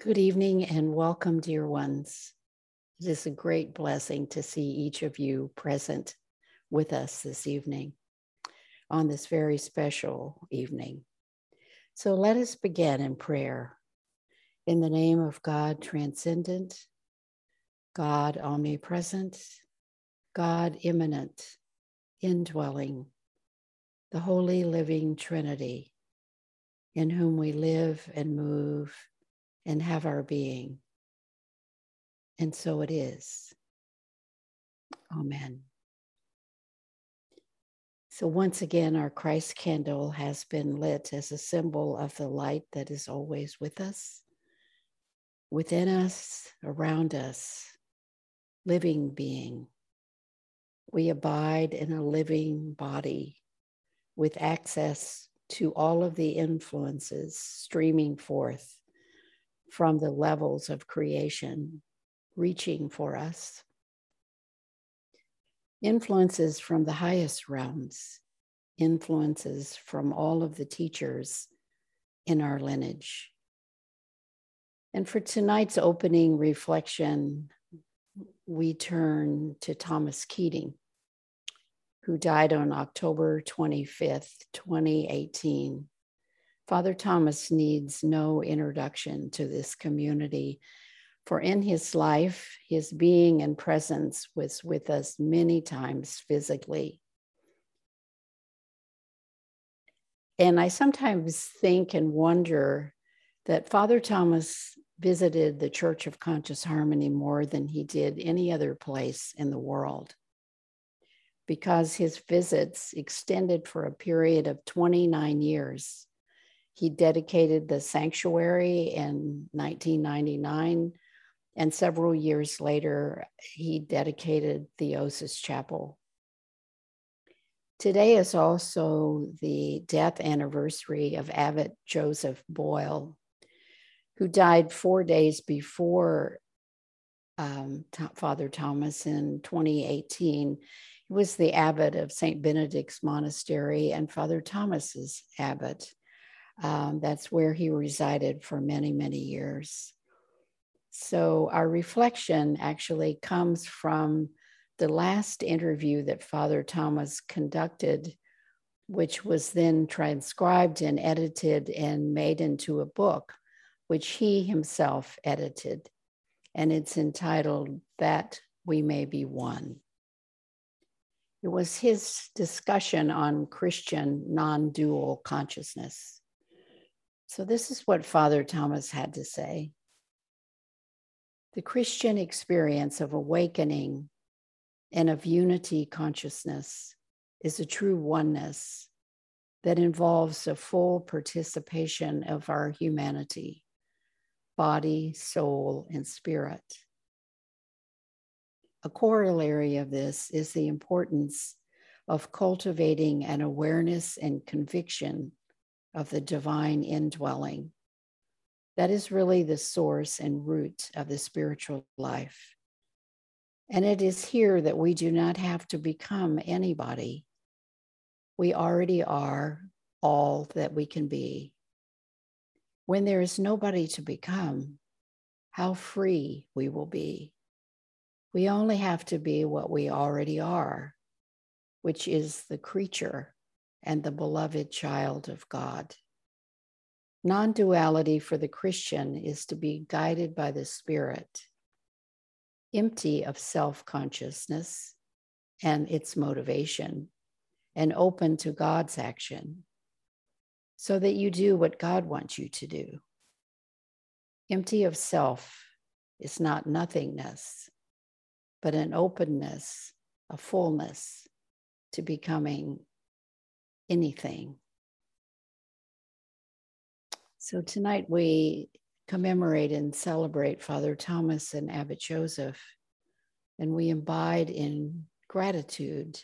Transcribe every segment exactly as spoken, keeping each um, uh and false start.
Good evening and welcome, dear ones. It is a great blessing to see each of you present with us this evening on this very special evening. So let us begin in prayer. In the name of God transcendent, God omnipresent, God immanent, indwelling, the holy living Trinity, in whom we live and move and have our being. And so it is. Amen. So once again, our Christ candle has been lit as a symbol of the light that is always with us, within us, around us, living being. We abide in a living body with access to all of the influences streaming forth from the levels of creation, reaching for us. Influences from the highest realms, influences from all of the teachers in our lineage. And for tonight's opening reflection, we turn to Thomas Keating, who died on October twenty-fifth, twenty eighteen. Father Thomas needs no introduction to this community, for in his life, his being and presence was with us many times physically. And I sometimes think and wonder that Father Thomas visited the Church of Conscious Harmony more than he did any other place in the world, because his visits extended for a period of twenty-nine years. He dedicated the sanctuary in nineteen ninety-nine, and several years later, he dedicated Theosis Chapel. Today is also the death anniversary of Abbot Joseph Boyle, who died four days before um, Father Thomas in twenty eighteen. He was the abbot of Saint Benedict's Monastery and Father Thomas's abbot. Um, that's where he resided for many, many years. So our reflection actually comes from the last interview that Father Thomas conducted, which was then transcribed and edited and made into a book, which he himself edited. And it's entitled, That We May Be One. It was his discussion on Christian non-dual consciousness. So this is what Father Thomas had to say. The Christian experience of awakening and of unity consciousness is a true oneness that involves a full participation of our humanity, body, soul, and spirit. A corollary of this is the importance of cultivating an awareness and conviction of the divine indwelling. That is really the source and root of the spiritual life. And it is here that we do not have to become anybody. We already are all that we can be. When there is nobody to become, how free we will be. We only have to be what we already are, which is the creature and the beloved child of God. Non-duality for the Christian is to be guided by the Spirit, empty of self-consciousness and its motivation, and open to God's action, so that you do what God wants you to do. Empty of self is not nothingness, but an openness, a fullness to becoming anything. So tonight we commemorate and celebrate Father Thomas and Abbot Joseph, and we abide in gratitude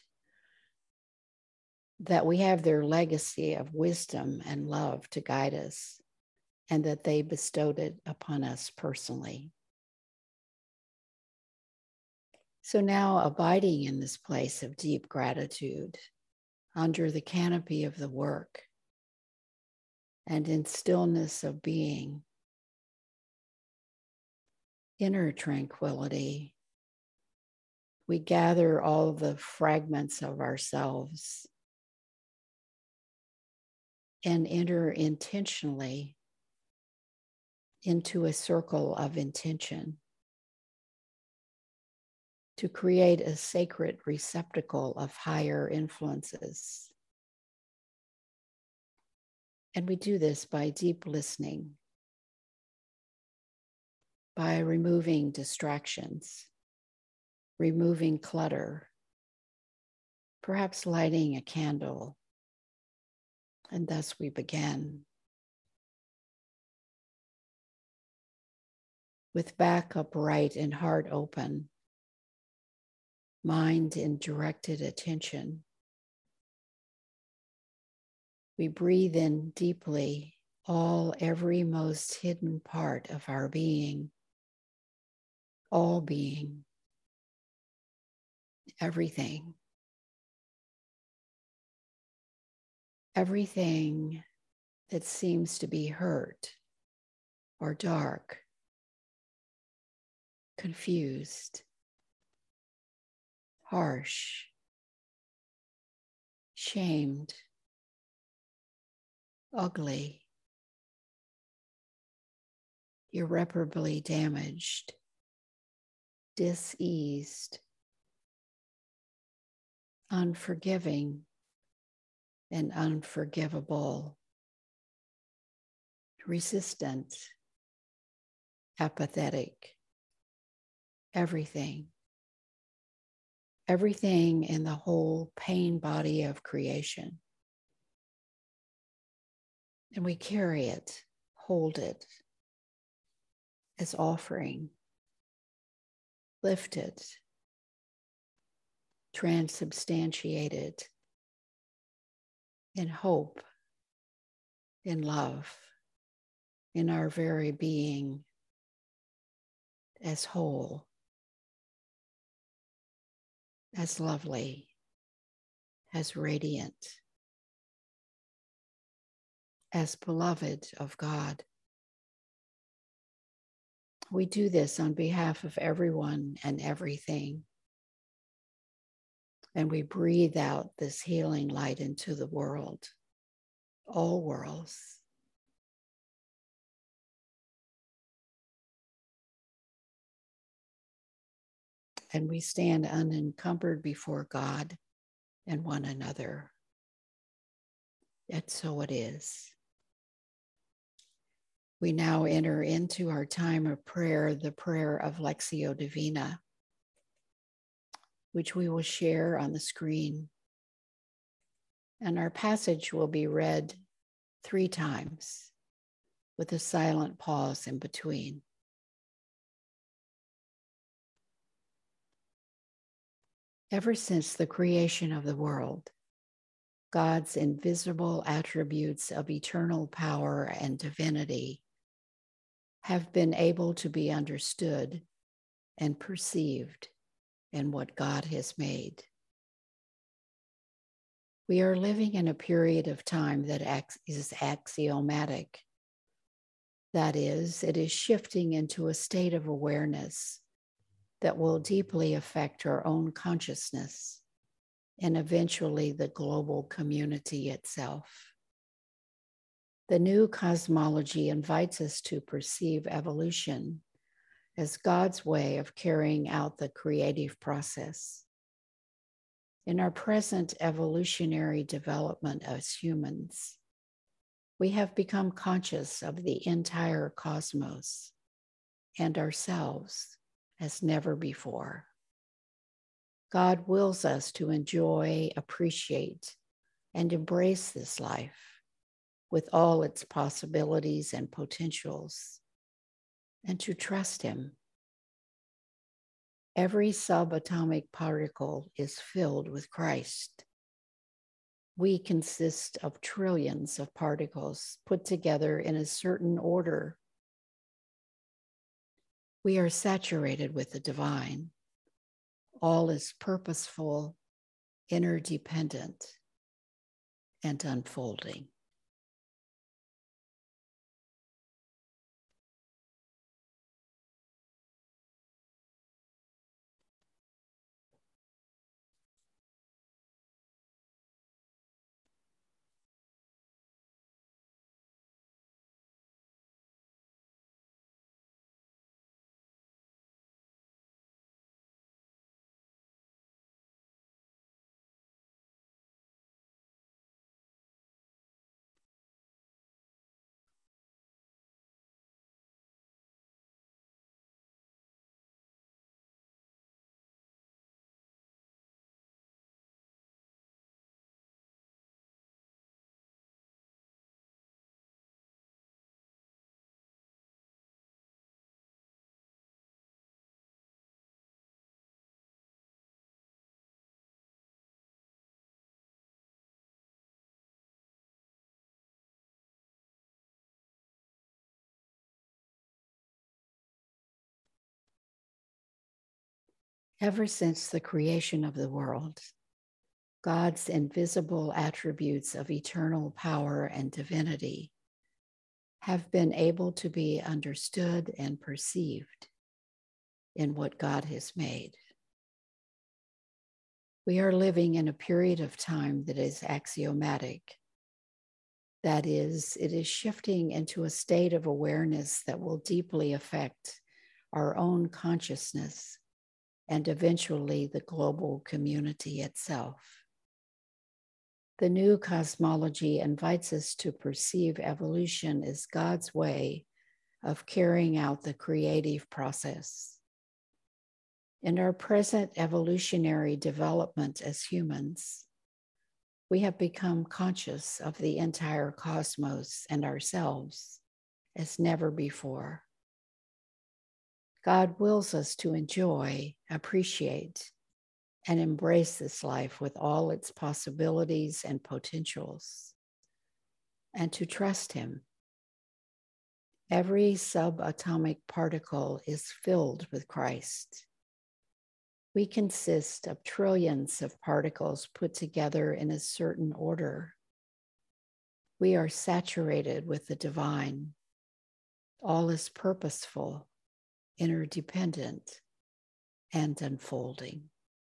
that we have their legacy of wisdom and love to guide us, and that they bestowed it upon us personally. So now, abiding in this place of deep gratitude, under the canopy of the work, and in stillness of being, inner tranquility. We gather all the fragments of ourselves and enter intentionally into a circle of intention to create a sacred receptacle of higher influences. And we do this by deep listening, by removing distractions, removing clutter, perhaps lighting a candle. And thus we begin. With back upright and heart open, mind in directed attention, we breathe in deeply all, every most hidden part of our being, all being, everything. Everything that seems to be hurt or dark, confused, harsh, shamed, ugly, irreparably damaged, diseased, unforgiving, and unforgivable, resistant, apathetic, everything. Everything in the whole pain body of creation. And we carry it, hold it as offering, lift it, transubstantiated in hope, in love, in our very being as whole, as lovely, as radiant, as beloved of God. We do this on behalf of everyone and everything. And we breathe out this healing light into the world, all worlds. And we stand unencumbered before God and one another. And so it is. We now enter into our time of prayer, the prayer of Lectio Divina, which we will share on the screen. And our passage will be read three times with a silent pause in between. Ever since the creation of the world, God's invisible attributes of eternal power and divinity have been able to be understood and perceived in what God has made. We are living in a period of time that is axiomatic. That is, it is shifting into a state of awareness that will deeply affect our own consciousness and eventually the global community itself. The new cosmology invites us to perceive evolution as God's way of carrying out the creative process. In our present evolutionary development as humans, we have become conscious of the entire cosmos and ourselves as never before. God wills us to enjoy, appreciate, and embrace this life with all its possibilities and potentials, and to trust Him. Every subatomic particle is filled with Christ. We consist of trillions of particles put together in a certain order. We are saturated with the divine. All is purposeful, interdependent, and unfolding. Ever since the creation of the world, God's invisible attributes of eternal power and divinity have been able to be understood and perceived in what God has made. We are living in a period of time that is axiomatic. That is, it is shifting into a state of awareness that will deeply affect our own consciousness and eventually the global community itself. The new cosmology invites us to perceive evolution as God's way of carrying out the creative process. In our present evolutionary development as humans, we have become conscious of the entire cosmos and ourselves as never before. God wills us to enjoy, appreciate, and embrace this life with all its possibilities and potentials, and to trust Him. Every subatomic particle is filled with Christ. We consist of trillions of particles put together in a certain order. We are saturated with the divine. All is purposeful, interdependent, and unfolding.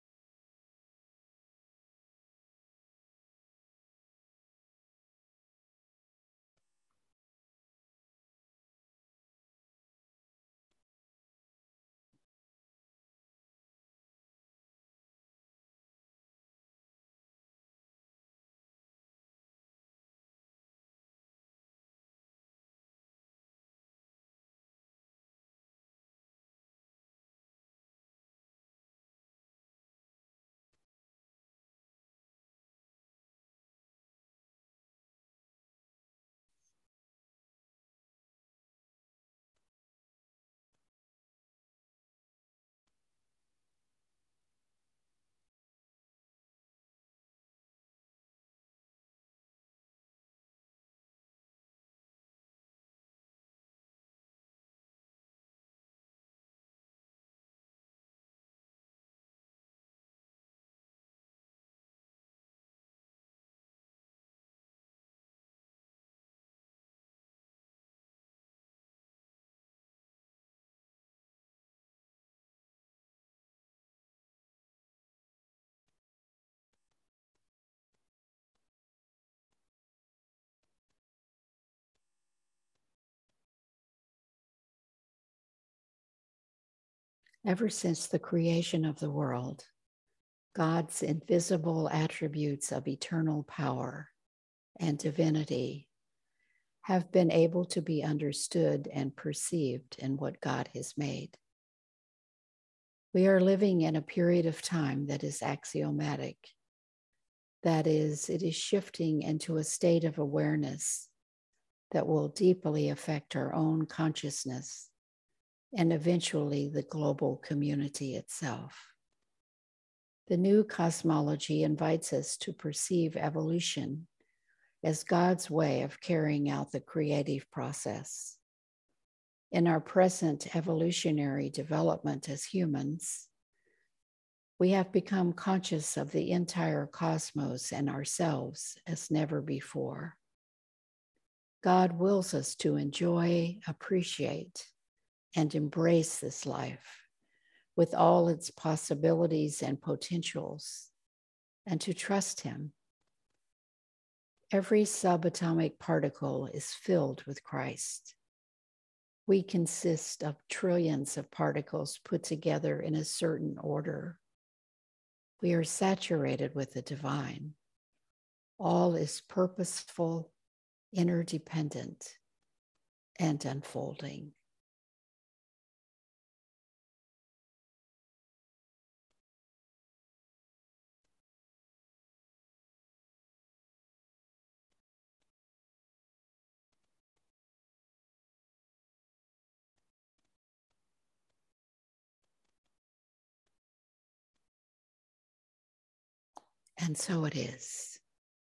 Ever since the creation of the world, God's invisible attributes of eternal power and divinity have been able to be understood and perceived in what God has made. We are living in a period of time that is axiomatic. That is, it is shifting into a state of awareness that will deeply affect our own consciousness and eventually the global community itself. The new cosmology invites us to perceive evolution as God's way of carrying out the creative process. In our present evolutionary development as humans, we have become conscious of the entire cosmos and ourselves as never before. God wills us to enjoy, appreciate, and embrace this life with all its possibilities and potentials, and to trust Him. Every subatomic particle is filled with Christ. We consist of trillions of particles put together in a certain order. We are saturated with the divine. All is purposeful, interdependent, and unfolding. And so it is.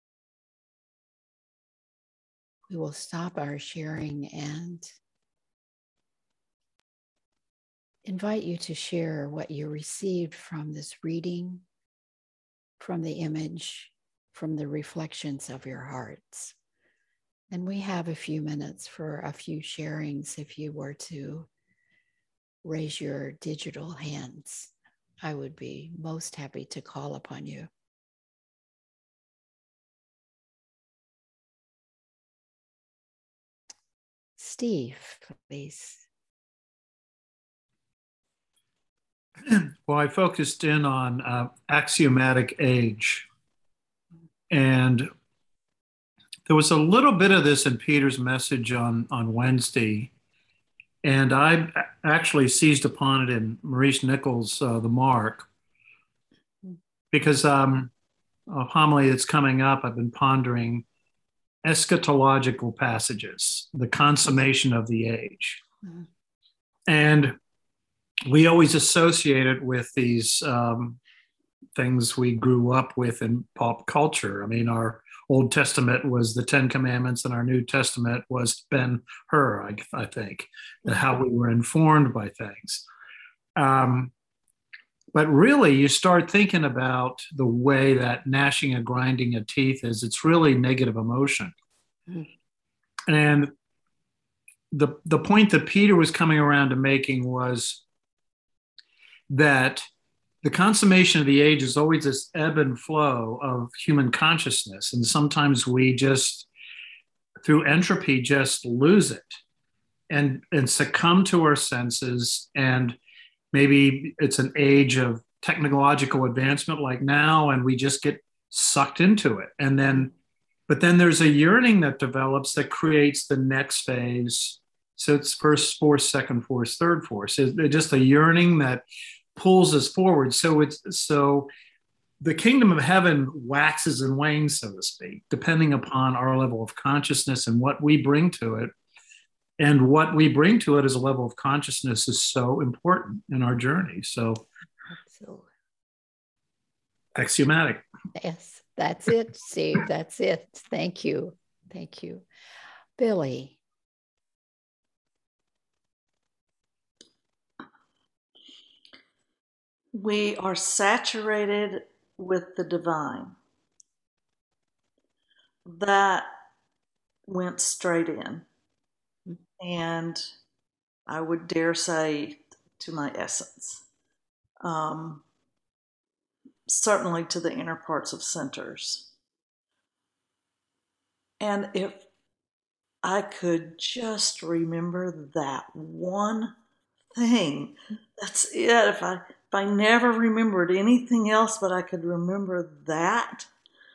We will stop our sharing and invite you to share what you received from this reading, from the image, from the reflections of your hearts. And we have a few minutes for a few sharings if you were to raise your digital hands. I would be most happy to call upon you. Steve, please. Well, I focused in on uh, axiomatic age. And there was a little bit of this in Peter's message on, on Wednesday. And I actually seized upon it in Maurice Nichols' uh, The Mark, because um, a homily that's coming up, I've been pondering eschatological passages, the consummation of the age. Mm-hmm. And we always associate it with these um, things we grew up with in pop culture. I mean, our Old Testament was the Ten Commandments, and our New Testament was Ben-Hur, I, I think, and how we were informed by things. Um, but really, you start thinking about the way that gnashing and grinding of teeth is. It's really negative emotion. Mm-hmm. And the, the point that Peter was coming around to making was that the consummation of the age is always this ebb and flow of human consciousness. And sometimes we just, through entropy, just lose it and, and succumb to our senses. And maybe it's an age of technological advancement like now, and we just get sucked into it. And then, but then there's a yearning that develops that creates the next phase. So it's first force, second force, third force. It's just a yearning that pulls us forward. So it's so the kingdom of heaven waxes and wanes, so to speak, depending upon our level of consciousness and what we bring to it. And what we bring to it as a level of consciousness is so important in our journey. So absolutely. Axiomatic. Yes, that's it, Steve. That's it. Thank you. Thank you. Billy. We are saturated with the divine. That went straight in. And I would dare say to my essence. Um, certainly to the inner parts of centers. And if I could just remember that one thing, that's it. If I if I never remembered anything else, but I could remember that,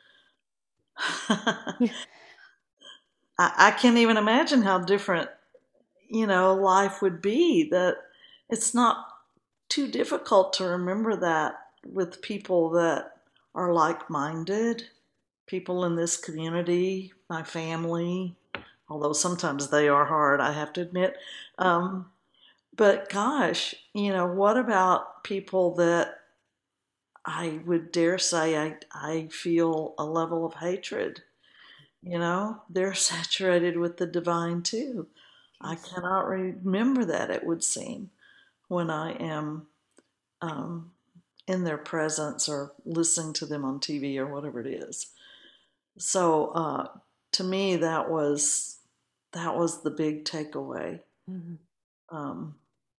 I, I can't even imagine how different, you know, life would be. That it's not too difficult to remember that with people that are like-minded, people in this community, my family, although sometimes they are hard, I have to admit. Um, but gosh, you know, what about people that I would dare say I, I feel a level of hatred? You know, they're saturated with the divine too. I cannot remember that, it would seem, when I am um, in their presence or listening to them on T V or whatever it is. So uh, to me, that was that was the big takeaway. Mm-hmm. Um,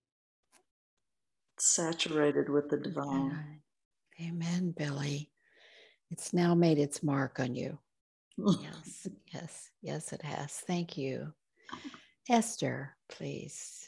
saturated with the divine. Amen, Billy. It's now made its mark on you. Yes, yes, yes, it has. Thank you. Esther, please.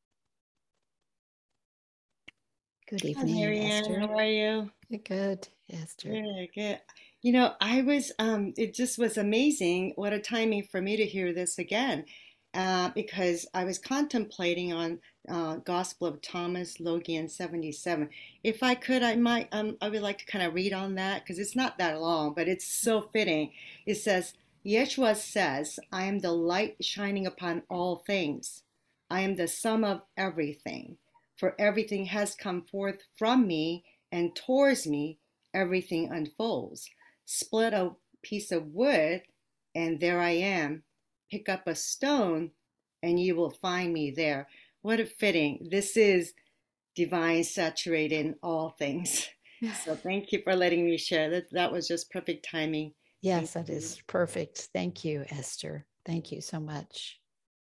Good evening, Hi, Marianne. Esther. How are you? Good, Esther. Good, good. You know, I was, um, it just was amazing. What a timing for me to hear this again, uh, because I was contemplating on uh, Gospel of Thomas Logian seventy-seven. If I could, I might, um, I would like to kind of read on that because it's not that long, but it's so fitting. It says, Yeshua says, I am the light shining upon all things. I am the sum of everything. For everything has come forth from me, and towards me everything unfolds. Split a piece of wood, and there I am. Pick up a stone, and you will find me there. What a fitting. This is divine, saturated in all things. So thank you for letting me share. That that was just perfect timing. Yes, Thank that you. is perfect. Thank you, Esther. Thank you so much.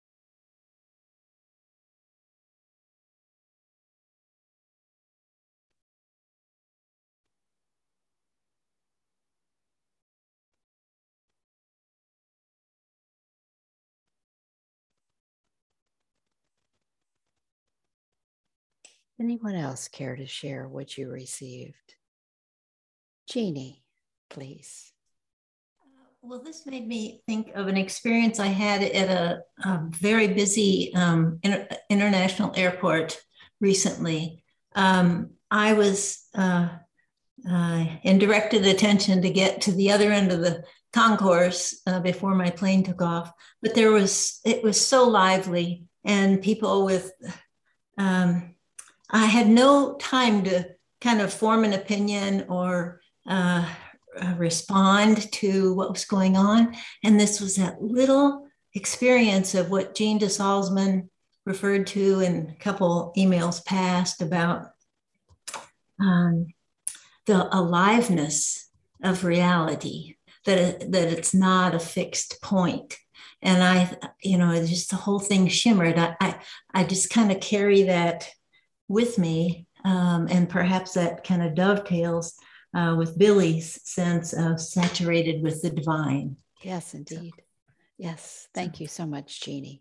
Anyone else care to share what you received? Jeannie, please. Well, this made me think of an experience I had at a, a very busy um, inter- international airport recently. Um, I was uh, uh, in directed attention to get to the other end of the concourse uh, before my plane took off, but there was it was so lively, and people with um, I had no time to kind of form an opinion or uh, uh, respond to what was going on. And this was that little experience of what Jean de Salzman referred to in a couple emails past about um, the aliveness of reality, that, it, that it's not a fixed point. And I, you know, just the whole thing shimmered. I, I, I just kind of carry that with me. Um, and perhaps that kind of dovetails uh, with Billy's sense of saturated with the divine. Yes, indeed. Yes. Thank you so much, Jeannie.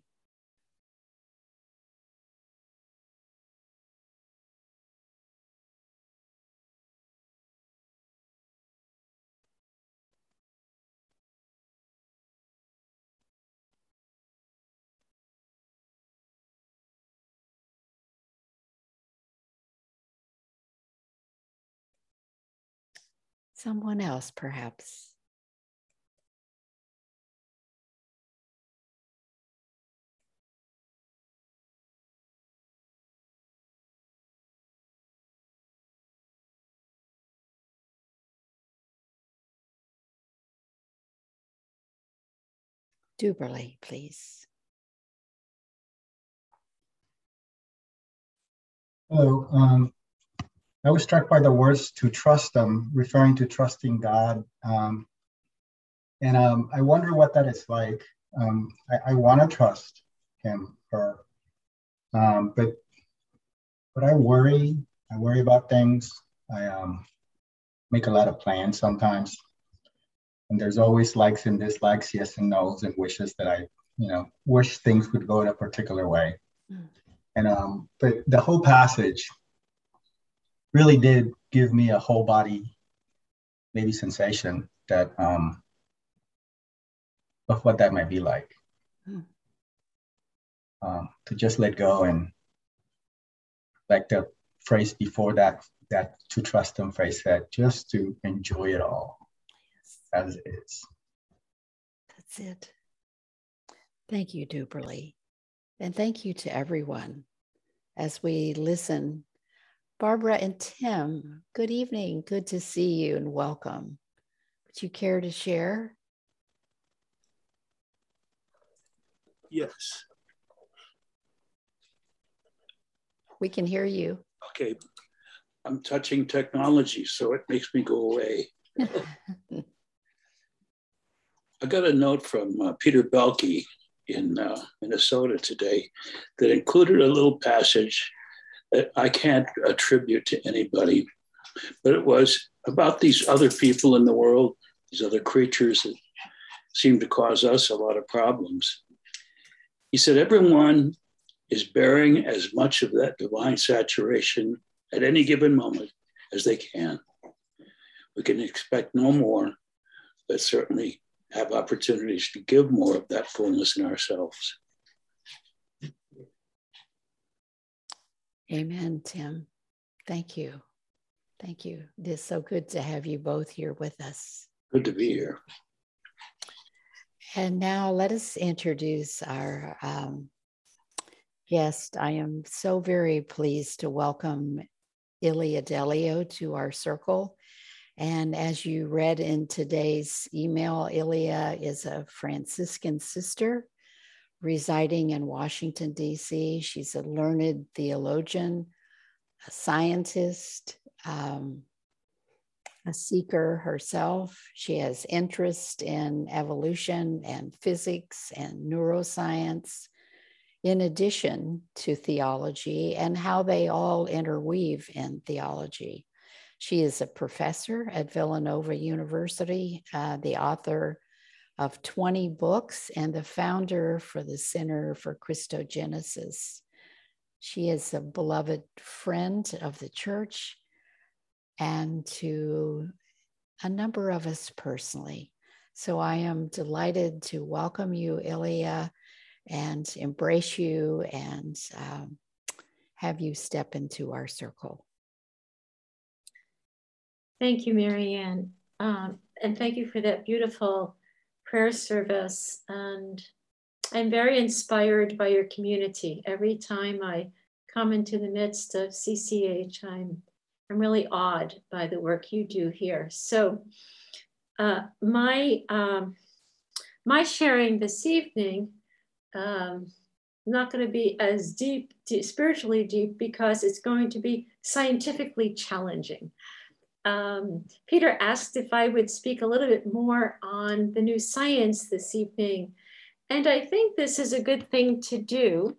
Someone else, perhaps. Duberly, please. Hello. Um, I was struck by the words "to trust them," referring to trusting God. Um, and um, I wonder what that is like. Um, I, I want to trust him, her, um, but but I worry. I worry about things. I um, make a lot of plans sometimes, and there's always likes and dislikes, yes and no's, and wishes that I, you know, wish things would go in a particular way. Mm. And um, but the whole passage really did give me a whole body, maybe sensation that um, of what that might be like. Mm. Um, to just let go, and like the phrase before that, that to trust him phrase said, just to enjoy it all. Yes. As it is. That's it. Thank you, Duberly. And thank you to everyone as we listen. Barbara and Tim, good evening. Good to see you and welcome. Would you care to share? Yes. We can hear you. Okay. I'm touching technology, so it makes me go away. I got a note from uh, Peter Belke in uh, Minnesota today that included a little passage that I can't attribute to anybody, but it was about these other people in the world, these other creatures that seem to cause us a lot of problems. He said, everyone is bearing as much of that divine saturation at any given moment as they can. We can expect no more, but certainly have opportunities to give more of that fullness in ourselves. Amen, Tim. Thank you. Thank you. It is so good to have you both here with us. Good to be here. And now let us introduce our um, guest. I am so very pleased to welcome Ilia Delio to our circle. And as you read in today's email, Ilia is a Franciscan sister residing in Washington, D C. She's a learned theologian, a scientist, um, a seeker herself. She has interest in evolution and physics and neuroscience, in addition to theology and how they all interweave in theology. She is a professor at Villanova University, uh, the author of twenty books, and the founder for the Center for Christogenesis. She is a beloved friend of the church and to a number of us personally. So I am delighted to welcome you, Ilia, and embrace you and um, have you step into our circle. Thank you, Marianne. Um, and thank you for that beautiful prayer service. And I'm very inspired by your community. Every time I come into the midst of C C H, I'm, I'm really awed by the work you do here. So uh, my, um, my sharing this evening, um, not going to be as deep, deep, spiritually deep, because it's going to be scientifically challenging. Um, Peter asked if I would speak a little bit more on the new science this evening. And I think this is a good thing to do,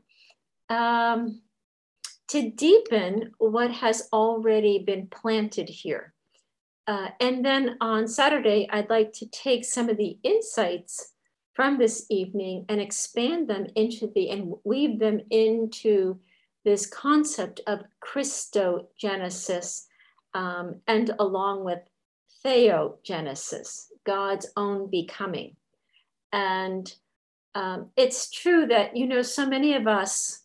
um, to deepen what has already been planted here. Uh, and then on Saturday, I'd like to take some of the insights from this evening and expand them into the, and weave them into this concept of Christogenesis, um, and along with theogenesis, God's own becoming. And um, it's true that, you know, so many of us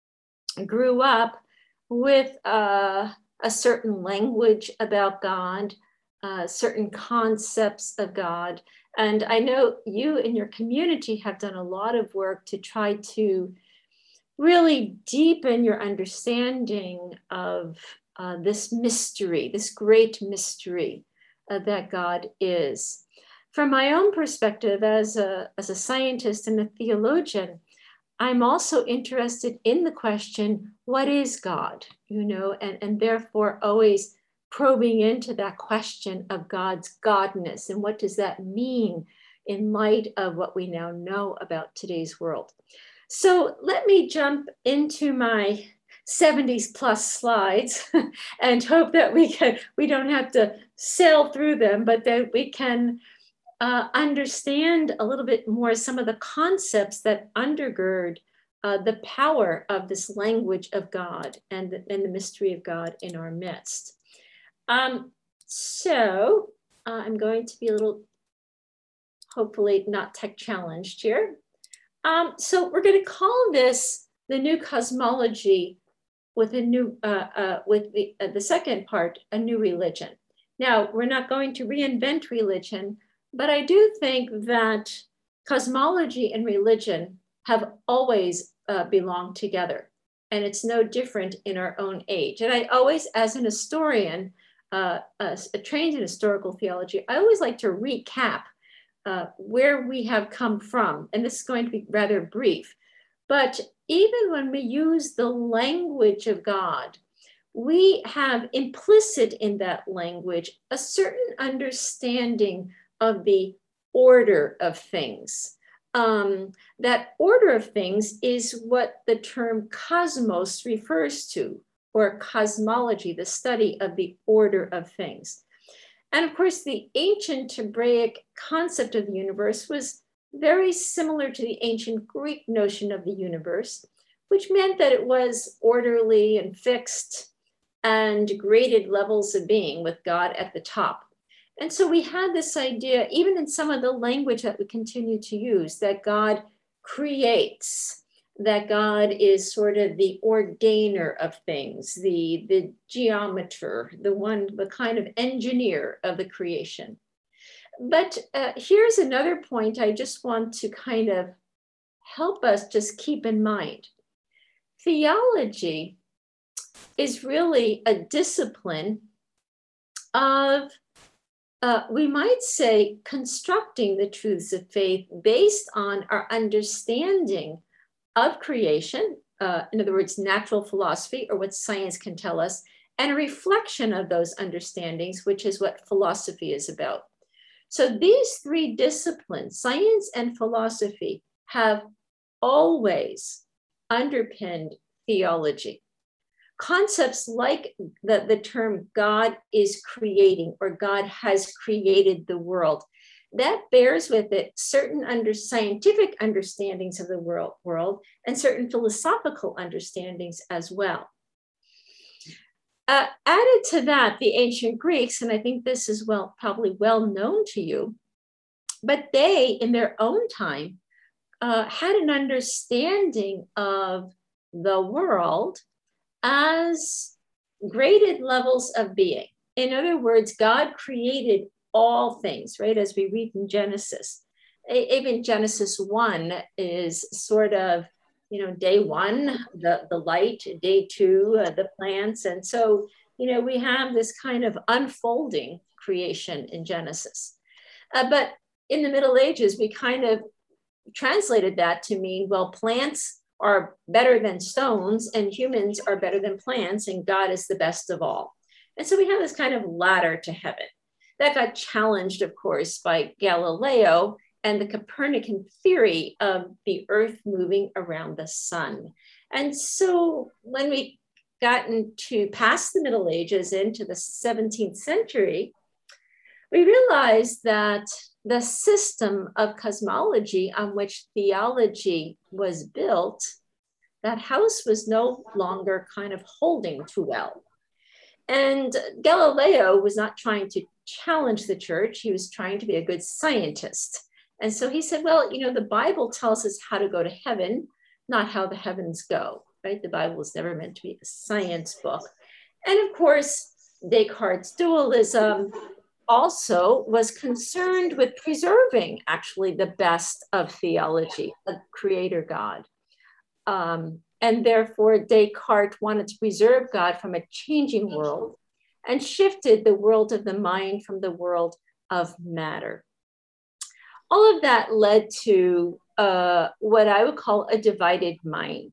grew up with uh, a certain language about God, uh, certain concepts of God. And I know you and your community have done a lot of work to try to really deepen your understanding of uh, this mystery, this great mystery uh, that God is. From my own perspective as a, as a scientist and a theologian, I'm also interested in the question, what is God? You know, and, and therefore always probing into that question of God's godness and what does that mean in light of what we now know about today's world. So let me jump into my seventies plus slides and hope that we can, we don't have to sail through them, but that we can uh, understand a little bit more some of the concepts that undergird uh, the power of this language of God and the, and the mystery of God in our midst. Um, so uh, I'm going to be a little, hopefully not tech challenged here. Um, so we're going to call this the new cosmology with a new, uh, uh, with the, uh, the second part, a new religion. Now, we're not going to reinvent religion, but I do think that cosmology and religion have always uh, belonged together. And it's no different in our own age. And I always, as an historian, uh, uh, trained in historical theology, I always like to recap uh, where we have come from. And this is going to be rather brief. But even when we use the language of God, we have implicit in that language a certain understanding of the order of things. Um, that order of things is what the term cosmos refers to, or cosmology, the study of the order of things. And of course, the ancient Hebraic concept of the universe was very similar to the ancient Greek notion of the universe, which meant that it was orderly and fixed and graded levels of being with God at the top. And so we had this idea, even in some of the language that we continue to use, that God creates, that God is sort of the ordainer of things, the, the geometer, the one, the kind of engineer of the creation. But uh, here's another point I just want to kind of help us just keep in mind. Theology is really a discipline of, uh, we might say, constructing the truths of faith based on our understanding of creation, uh, in other words, natural philosophy, or what science can tell us, and a reflection of those understandings, which is what philosophy is about. So these three disciplines, science and philosophy, have always underpinned theology. Concepts like the, the term God is creating, or God has created the world, that bears with it certain under scientific understandings of the world, world and certain philosophical understandings as well. Uh, added to that, the ancient Greeks, and I think this is well probably well known to you, but they, in their own time, uh, had an understanding of the world as graded levels of being. In other words, God created all things, right? As we read in Genesis. Even Genesis one is sort of, you know, day one, the, the light, day two, uh, the plants. And so, you know, we have this kind of unfolding creation in Genesis. Uh, but in the Middle Ages, we kind of translated that to mean, well, plants are better than stones and humans are better than plants and God is the best of all. And so we have this kind of ladder to heaven. That got challenged, of course, by Galileo and the Copernican theory of the earth moving around the sun. And so when we gotten to past the Middle Ages into the seventeenth century, we realized that the system of cosmology on which theology was built, that house was no longer kind of holding too well. And Galileo was not trying to challenge the church. He was trying to be a good scientist. And so he said, well, you know, the Bible tells us how to go to heaven, not how the heavens go, right? The Bible was never meant to be a science book. And of course, Descartes' dualism also was concerned with preserving actually the best of theology, a creator God. Um, and therefore, Descartes wanted to preserve God from a changing world and shifted the world of the mind from the world of matter. All of that led to uh, what I would call a divided mind.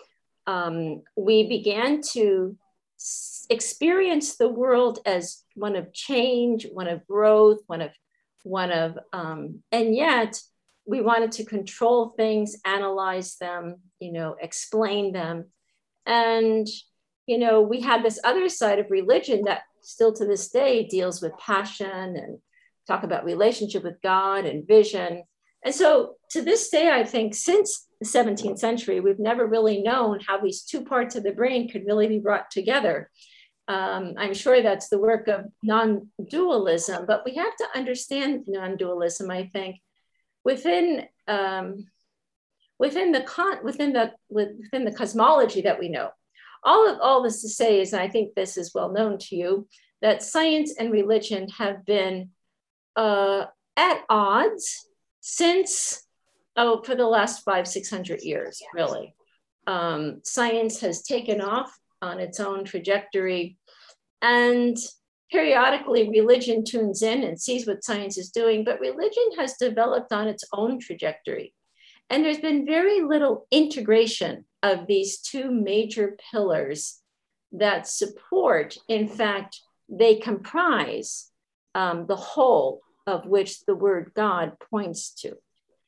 Um, we began to experience the world as one of change, one of growth, one of, one of, um, and yet we wanted to control things, analyze them, you know, explain them. And, you know, we had this other side of religion that still to this day deals with passion and talk about relationship with God and vision. And so to this day, I think since the seventeenth century, we've never really known how these two parts of the brain could really be brought together. Um, I'm sure that's the work of non-dualism, but we have to understand non-dualism, I think, within um, within the con within the within the cosmology that we know. All of all this to say is, and I think this is well known to you, that science and religion have been uh, at odds since oh for the last five six hundred years, really. Um, science has taken off on its own trajectory, and periodically religion tunes in and sees what science is doing, but religion has developed on its own trajectory. And there's been very little integration of these two major pillars that support, in fact, they comprise um, the whole of which the word God points to.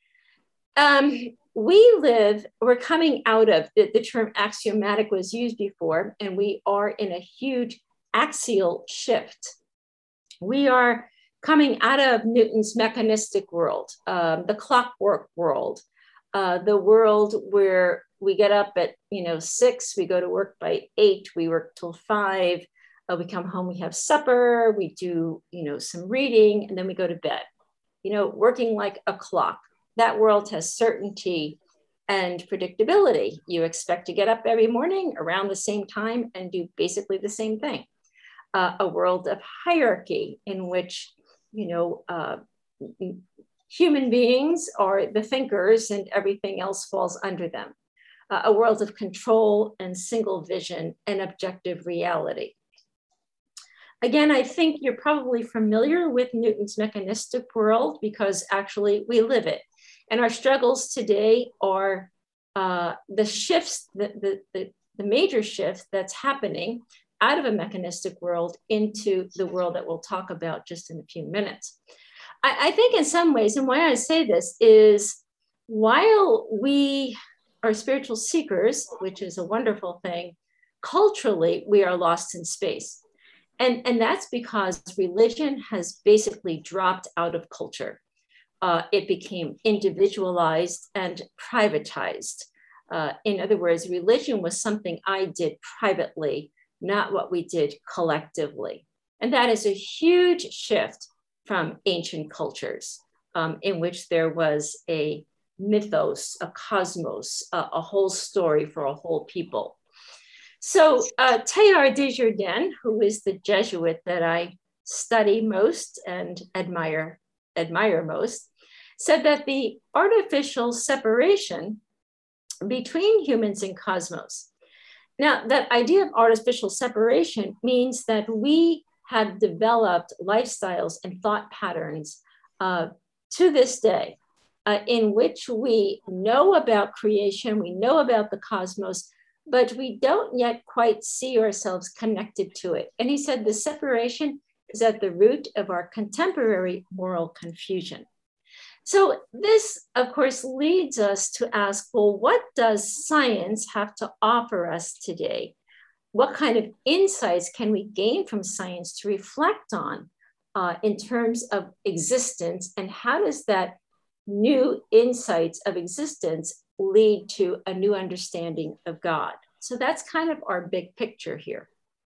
Um, we live, we're coming out of, the, the term axiomatic was used before, and we are in a huge axial shift. We are coming out of Newton's mechanistic world, um, the clockwork world, uh, the world where we get up at, you know, six, we go to work by eight, we work till five, uh, we come home, we have supper, we do, you know, some reading, and then we go to bed, you know, working like a clock. That world has certainty and predictability. You expect to get up every morning around the same time and do basically the same thing. Uh, a world of hierarchy in which, you know, uh, human beings are the thinkers and everything else falls under them. Uh, a world of control and single vision and objective reality. Again, I think you're probably familiar with Newton's mechanistic world because actually we live it. And our struggles today are uh, the shifts, the, the, the, the major shift that's happening out of a mechanistic world into the world that we'll talk about just in a few minutes. I, I think in some ways, and why I say this is, while we are spiritual seekers, which is a wonderful thing, culturally, we are lost in space. And, and that's because religion has basically dropped out of culture. Uh, it became individualized and privatized. Uh, in other words, religion was something I did privately, not what we did collectively. And that is a huge shift from ancient cultures um, in which there was a mythos, a cosmos, a, a whole story for a whole people. So uh, Teilhard de Chardin, who is the Jesuit that I study most and admire, admire most, said that the artificial separation between humans and cosmos. Now, that idea of artificial separation means that we have developed lifestyles and thought patterns uh, to this day uh, in which we know about creation, we know about the cosmos, but we don't yet quite see ourselves connected to it. And he said the separation is at the root of our contemporary moral confusion. So this, of course, leads us to ask, well, what does science have to offer us today? What kind of insights can we gain from science to reflect on uh, in terms of existence? And how does that new insights of existence lead to a new understanding of God? So that's kind of our big picture here.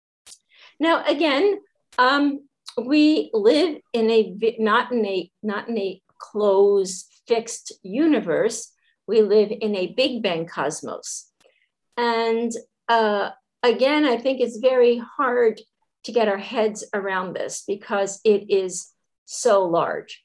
Now, again, um, we live in a, not in a, not in a closed, fixed universe. We live in a Big Bang cosmos. And uh, again, I think it's very hard to get our heads around this because it is so large.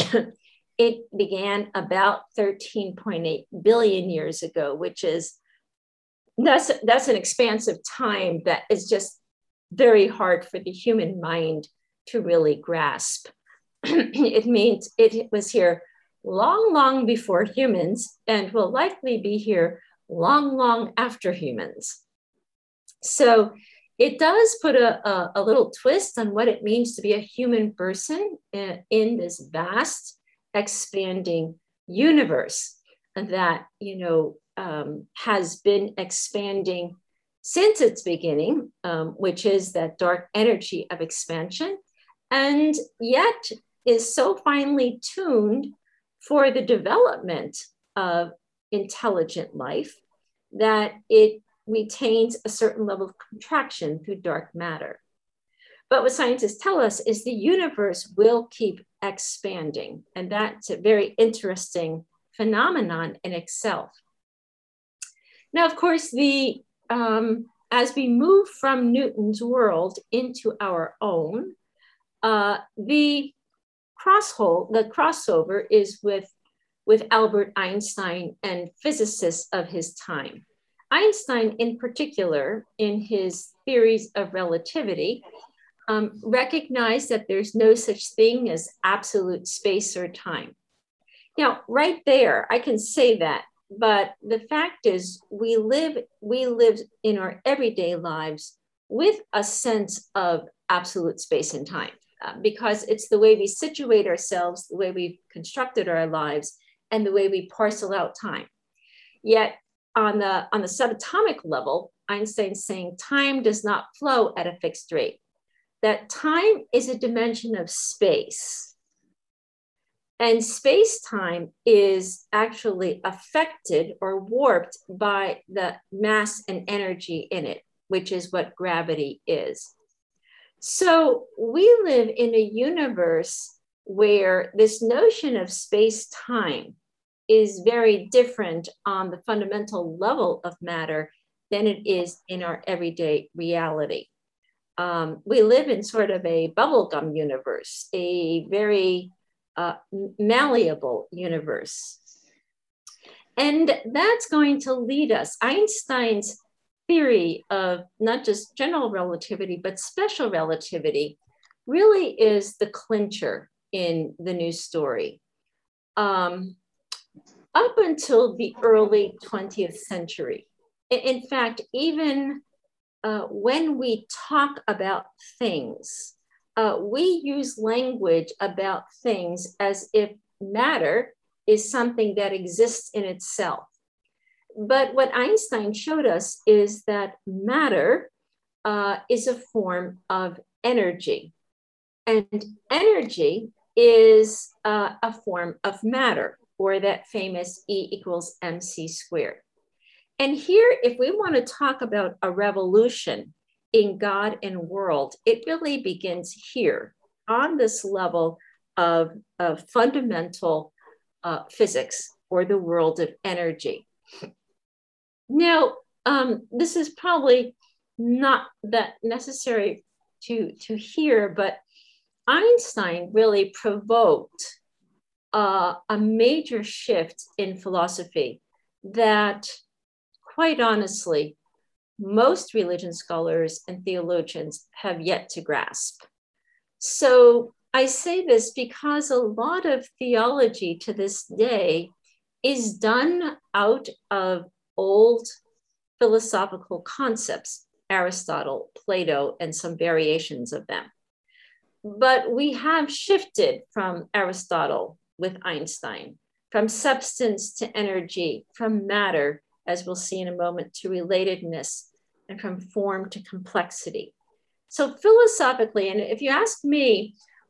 It began about thirteen point eight billion years ago, which is, that's, that's an expansive time that is just very hard for the human mind to really grasp. It means it was here long, long before humans and will likely be here long, long after humans. So it does put a, a, a little twist on what it means to be a human person in, in this vast, expanding universe that, you know, um, has been expanding since its beginning, um, which is that dark energy of expansion, and yet is so finely tuned for the development of intelligent life that it retains a certain level of contraction through dark matter. But what scientists tell us is the universe will keep expanding. And that's a very interesting phenomenon in itself. Now, of course, the um, as we move from Newton's world into our own, uh, the crosshole, the crossover is with, with Albert Einstein and physicists of his time. Einstein, in particular, in his theories of relativity, um, recognized that there's no such thing as absolute space or time. Now, right there, I can say that, but the fact is we live, we live in our everyday lives with a sense of absolute space and time, uh, because it's the way we situate ourselves, the way we've constructed our lives, and the way we parcel out time. Yet on the, on the subatomic level, Einstein's saying time does not flow at a fixed rate, that time is a dimension of space. And space-time is actually affected or warped by the mass and energy in it, which is what gravity is. So we live in a universe where this notion of space-time is very different on the fundamental level of matter than it is in our everyday reality. Um, we live in sort of a bubblegum universe, a very uh, malleable universe. And that's going to lead us. Einstein's theory of not just general relativity, but special relativity really is the clincher in the new story. Um, up until the early twentieth century. In fact, even uh, when we talk about things, uh, we use language about things as if matter is something that exists in itself. But what Einstein showed us is that matter uh, is a form of energy. And energy is uh, a form of matter, or that famous E equals mc squared. And here, if we want to talk about a revolution in God and world, it really begins here on this level of, of fundamental uh, physics, or the world of energy. Now, um, this is probably not that necessary to, to hear, but Einstein really provoked uh, a major shift in philosophy that, quite honestly, most religion scholars and theologians have yet to grasp. So I say this because a lot of theology to this day is done out of old philosophical concepts, Aristotle, Plato, and some variations of them. But we have shifted from Aristotle with Einstein, from substance to energy, from matter, as we'll see in a moment, to relatedness, and from form to complexity. So philosophically, and if you ask me,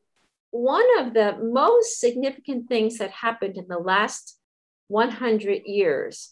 one of the most significant things that happened in the last one hundred years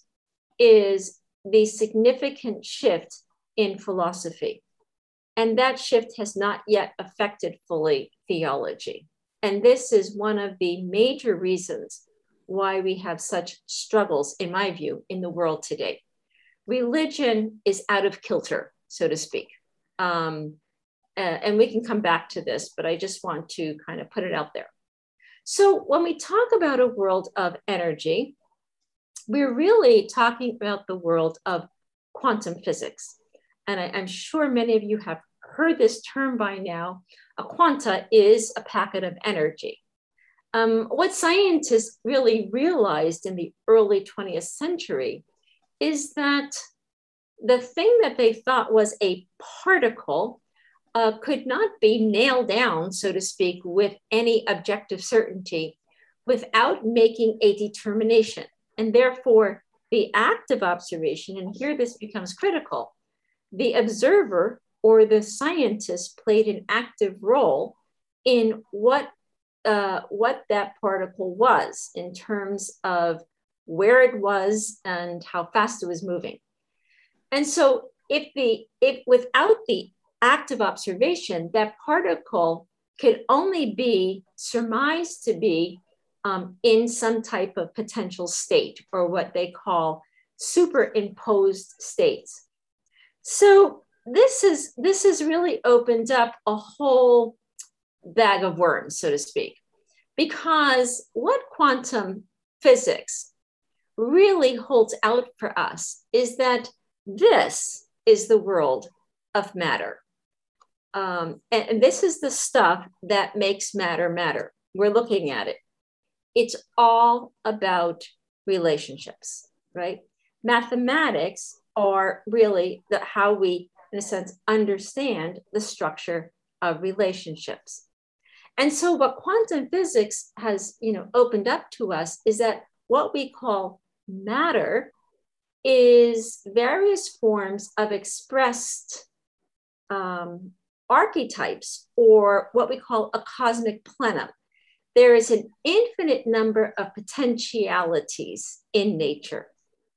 is the significant shift in philosophy. And that shift has not yet affected fully theology. And this is one of the major reasons why we have such struggles, in my view, in the world today. Religion is out of kilter, so to speak. Um, uh, and we can come back to this, but I just want to kind of put it out there. So when we talk about a world of energy, we're really talking about the world of quantum physics. And I, I'm sure many of you have heard this term by now. A quanta is a packet of energy. Um, what scientists really realized in the early twentieth century is that the thing that they thought was a particle uh, could not be nailed down, so to speak, with any objective certainty without making a determination. And therefore, the act of observation, and here this becomes critical, the observer or the scientist played an active role in what, uh, what that particle was in terms of where it was and how fast it was moving. And so if the if without the act of observation, that particle could only be surmised to be um, in some type of potential state, or what they call superimposed states. So this is this has really opened up a whole bag of worms, so to speak, because what quantum physics really holds out for us is that this is the world of matter. Um, and, and this is the stuff that makes matter matter. We're looking at it. It's all about relationships, right? Mathematics are really the, how we, in a sense, understand the structure of relationships. And so what quantum physics has, you know, opened up to us is that what we call matter is various forms of expressed um, archetypes, or what we call a cosmic plenum. There is an infinite number of potentialities in nature.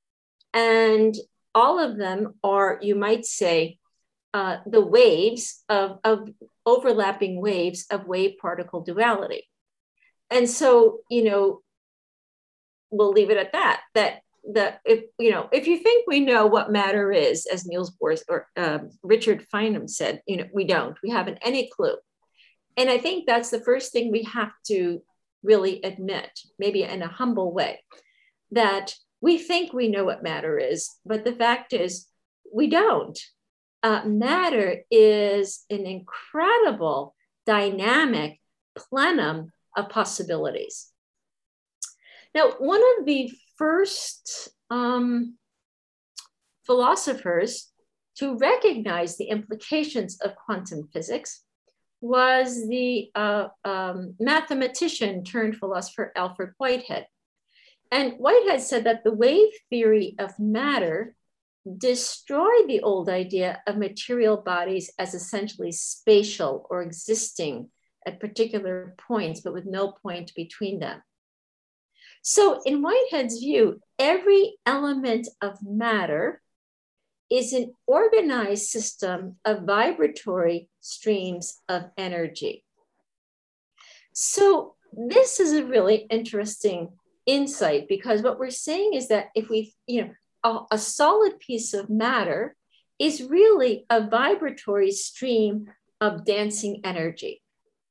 And all of them are, you might say, uh, the waves of, of overlapping waves of wave-particle duality. And so, you know, we'll leave it at that, that that if, you know, if you think we know what matter is, as Niels Bohr or uh, Richard Feynman said, you know, we don't, we haven't any clue. And I think that's the first thing we have to really admit, maybe in a humble way, that we think we know what matter is, but the fact is we don't. Uh, matter is an incredible dynamic plenum of possibilities. Now, one of the first um, philosophers to recognize the implications of quantum physics was the uh, um, mathematician turned philosopher Alfred Whitehead. And Whitehead said that the wave theory of matter destroyed the old idea of material bodies as essentially spatial or existing at particular points, but with no point between them. So in Whitehead's view, every element of matter is an organized system of vibratory streams of energy. So this is a really interesting insight, because what we're saying is that if we, you know, a, a solid piece of matter is really a vibratory stream of dancing energy.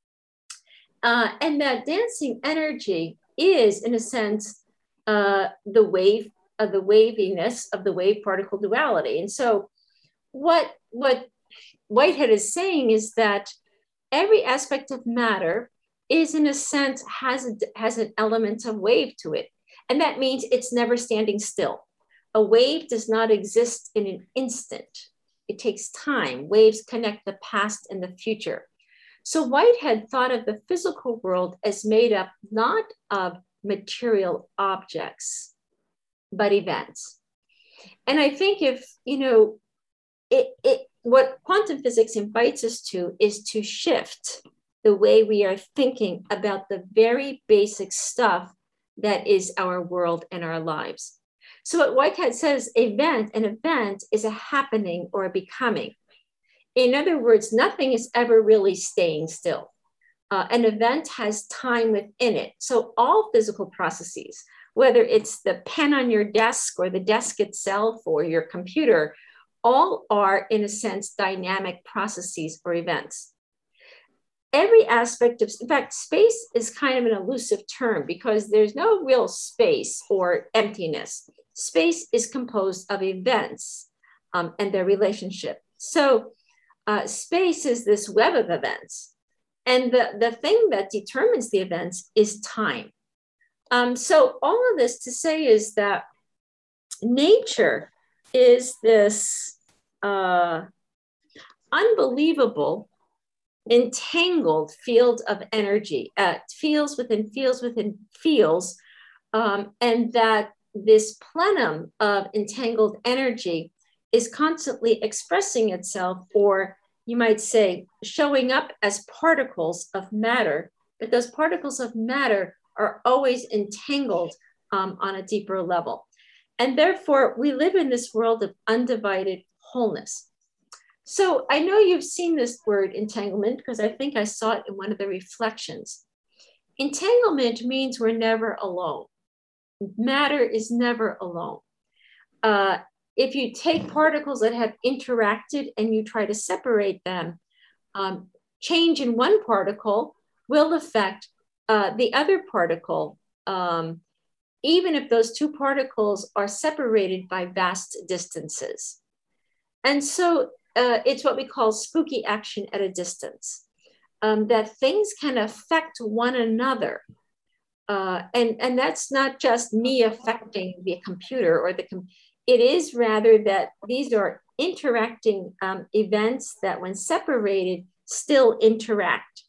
Uh, and that dancing energy is, in a sense, uh, the wave of the waviness of the wave particle duality. And so what, what Whitehead is saying is that every aspect of matter is, in a sense, has, a, has an element of wave to it. And that means it's never standing still. A wave does not exist in an instant. It takes time. Waves connect the past and the future. So Whitehead thought of the physical world as made up not of material objects, but events. And I think if, you know, it, it, what quantum physics invites us to is to shift the way we are thinking about the very basic stuff that is our world and our lives. So what Whitehead says, event, an event is a happening or a becoming. In other words, nothing is ever really staying still. Uh, an event has time within it. So all physical processes, whether it's the pen on your desk or the desk itself or your computer, all are, in a sense, dynamic processes or events. Every aspect of, in fact, space is kind of an elusive term because there's no real space or emptiness. Space is composed of events um, and their relationship. So uh, space is this web of events. And the, the thing that determines the events is time. Um, so all of this to say is that nature is this uh, unbelievable entangled field of energy, uh, fields within fields within fields, um, and that this plenum of entangled energy is constantly expressing itself, or you might say, showing up as particles of matter, but those particles of matter are always entangled um, on a deeper level. And therefore, we live in this world of undivided wholeness. So I know you've seen this word entanglement because I think I saw it in one of the reflections. Entanglement means we're never alone. Matter is never alone. Uh, if you take particles that have interacted and you try to separate them, um, change in one particle will affect uh, the other particle, um, even if those two particles are separated by vast distances. And so uh, it's what we call spooky action at a distance, um, that things can affect one another. Uh, and, and that's not just me affecting the computer or the com- it is rather that these are interacting um, events that when separated still interact.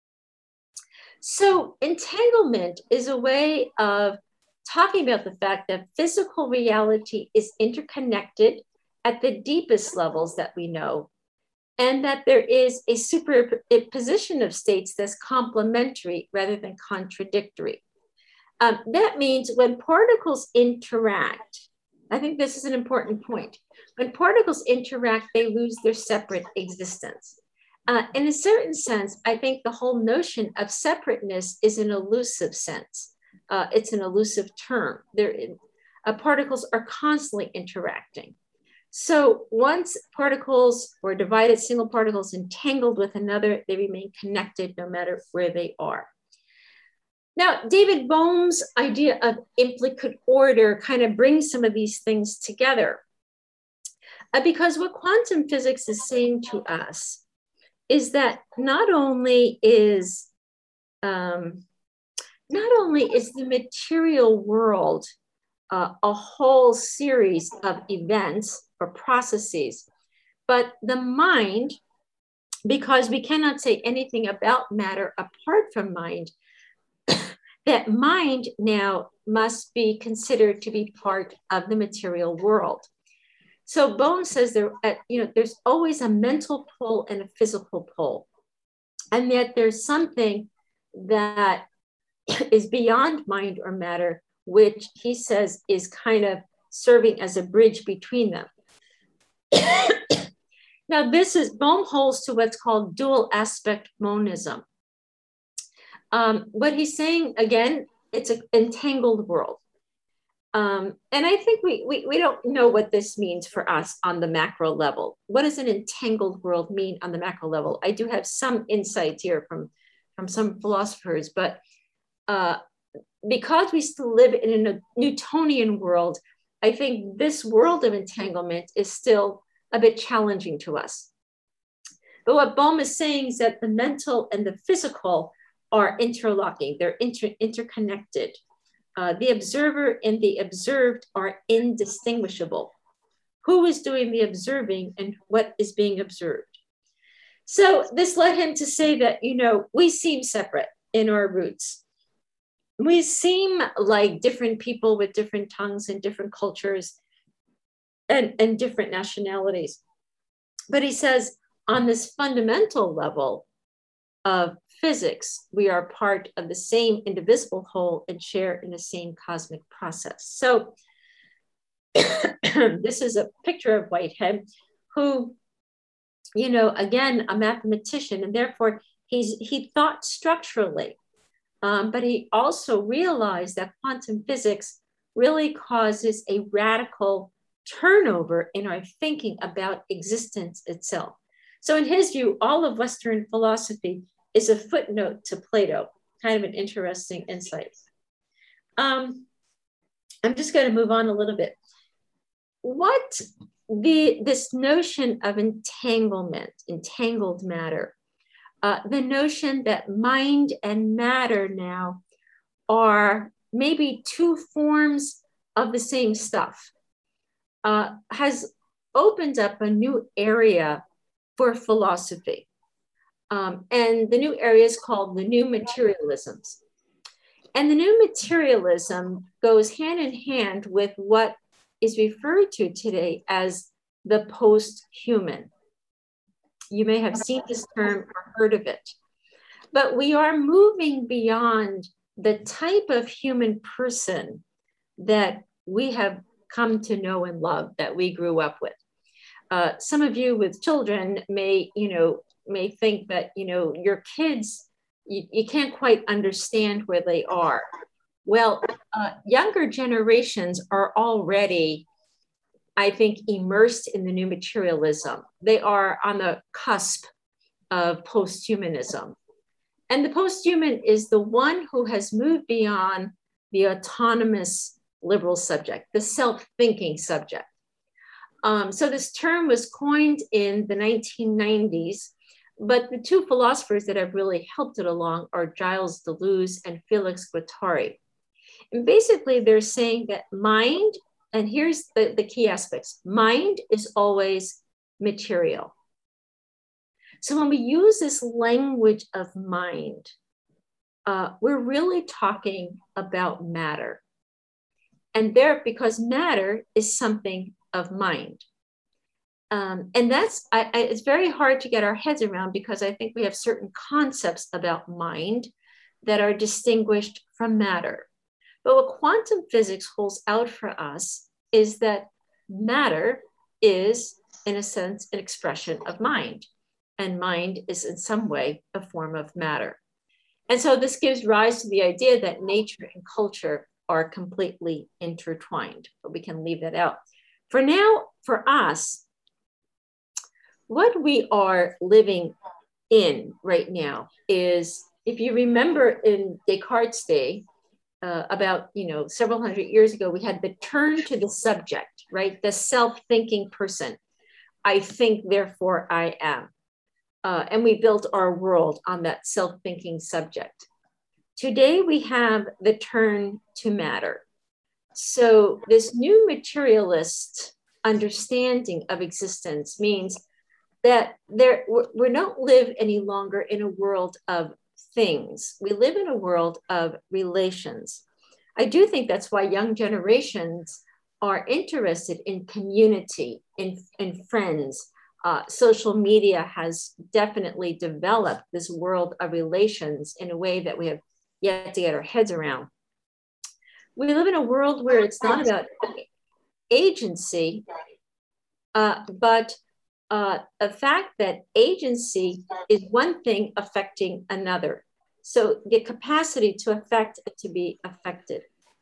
So entanglement is a way of talking about the fact that physical reality is interconnected at the deepest levels that we know, and that there is a superposition of states that's complementary rather than contradictory. Um, that means when particles interact, I think this is an important point. When particles interact, they lose their separate existence. Uh, in a certain sense, I think the whole notion of separateness is an elusive sense. Uh, it's an elusive term. There, uh, particles are constantly interacting. So once particles or divided single particles entangled with another, they remain connected no matter where they are. Now, David Bohm's idea of implicate order kind of brings some of these things together. Uh, because what quantum physics is saying to us is that not only is, um, not only is the material world uh, a whole series of events or processes. But the mind, because we cannot say anything about matter apart from mind, that mind now must be considered to be part of the material world. So Bohm says there, uh, you know, there's always a mental pull and a physical pull, and that there's something that is beyond mind or matter, which he says is kind of serving as a bridge between them. Now, this is, Bohm holds to what's called dual aspect monism. Um, what he's saying, again, it's an entangled world. Um, and I think we, we, we don't know what this means for us on the macro level. What does an entangled world mean on the macro level? I do have some insights here from, from some philosophers, but uh, because we still live in a Newtonian world, I think this world of entanglement is still a bit challenging to us. But what Bohm is saying is that the mental and the physical are interlocking, they're inter interconnected. Uh, the observer and the observed are indistinguishable. Who is doing the observing and what is being observed? So this led him to say that, you know, we seem separate in our roots. We seem like different people with different tongues and different cultures and, and different nationalities. But he says on this fundamental level of physics, we are part of the same indivisible whole and share in the same cosmic process. So this is a picture of Whitehead, who, you know, again, a mathematician, and therefore he's, he thought structurally, um, but he also realized that quantum physics really causes a radical turnover in our thinking about existence itself. So in his view, all of Western philosophy is a footnote to Plato, kind of an interesting insight. Um, I'm just going to move on a little bit. What the, this notion of entanglement, entangled matter, uh, the notion that mind and matter now are maybe two forms of the same stuff, uh, has opened up a new area for philosophy. Um, and the new area is called the new materialisms. And the new materialism goes hand in hand with what is referred to today as the post-human. You may have seen this term or heard of it, but we are moving beyond the type of human person that we have come to know and love, that we grew up with. Uh, some of you with children may, you know, may think that, you know, your kids, you, you can't quite understand where they are. Well, uh, younger generations are already, I think, immersed in the new materialism. They are on the cusp of post-humanism. And the post-human is the one who has moved beyond the autonomous liberal subject, the self-thinking subject. Um, so this term was coined in the nineteen nineties, but the two philosophers that have really helped it along are Gilles Deleuze and Felix Guattari. And basically they're saying that mind, and here's the, the key aspects, mind is always material. So when we use this language of mind, uh, we're really talking about matter. And there, because matter is something of mind. Um, and that's, I, I, it's very hard to get our heads around, because I think we have certain concepts about mind that are distinguished from matter. But what quantum physics holds out for us is that matter is, in a sense, an expression of mind. And mind is in some way a form of matter. And so this gives rise to the idea that nature and culture are completely intertwined, but we can leave that out. For now, for us, what we are living in right now is, if you remember in Descartes' day, uh, about, you know, several hundred years ago, we had the turn to the subject, right? The self-thinking person. I think, therefore I am. Uh, and we built our world on that self-thinking subject. Today we have the turn to matter. So this new materialist understanding of existence means that there we don't live any longer in a world of things. We live in a world of relations. I do think that's why young generations are interested in community, in, in friends. Uh, social media has definitely developed this world of relations in a way that we have yet to get our heads around. We live in a world where it's not about agency, uh, but uh, the fact that agency is one thing affecting another. So the capacity to affect and to be affected.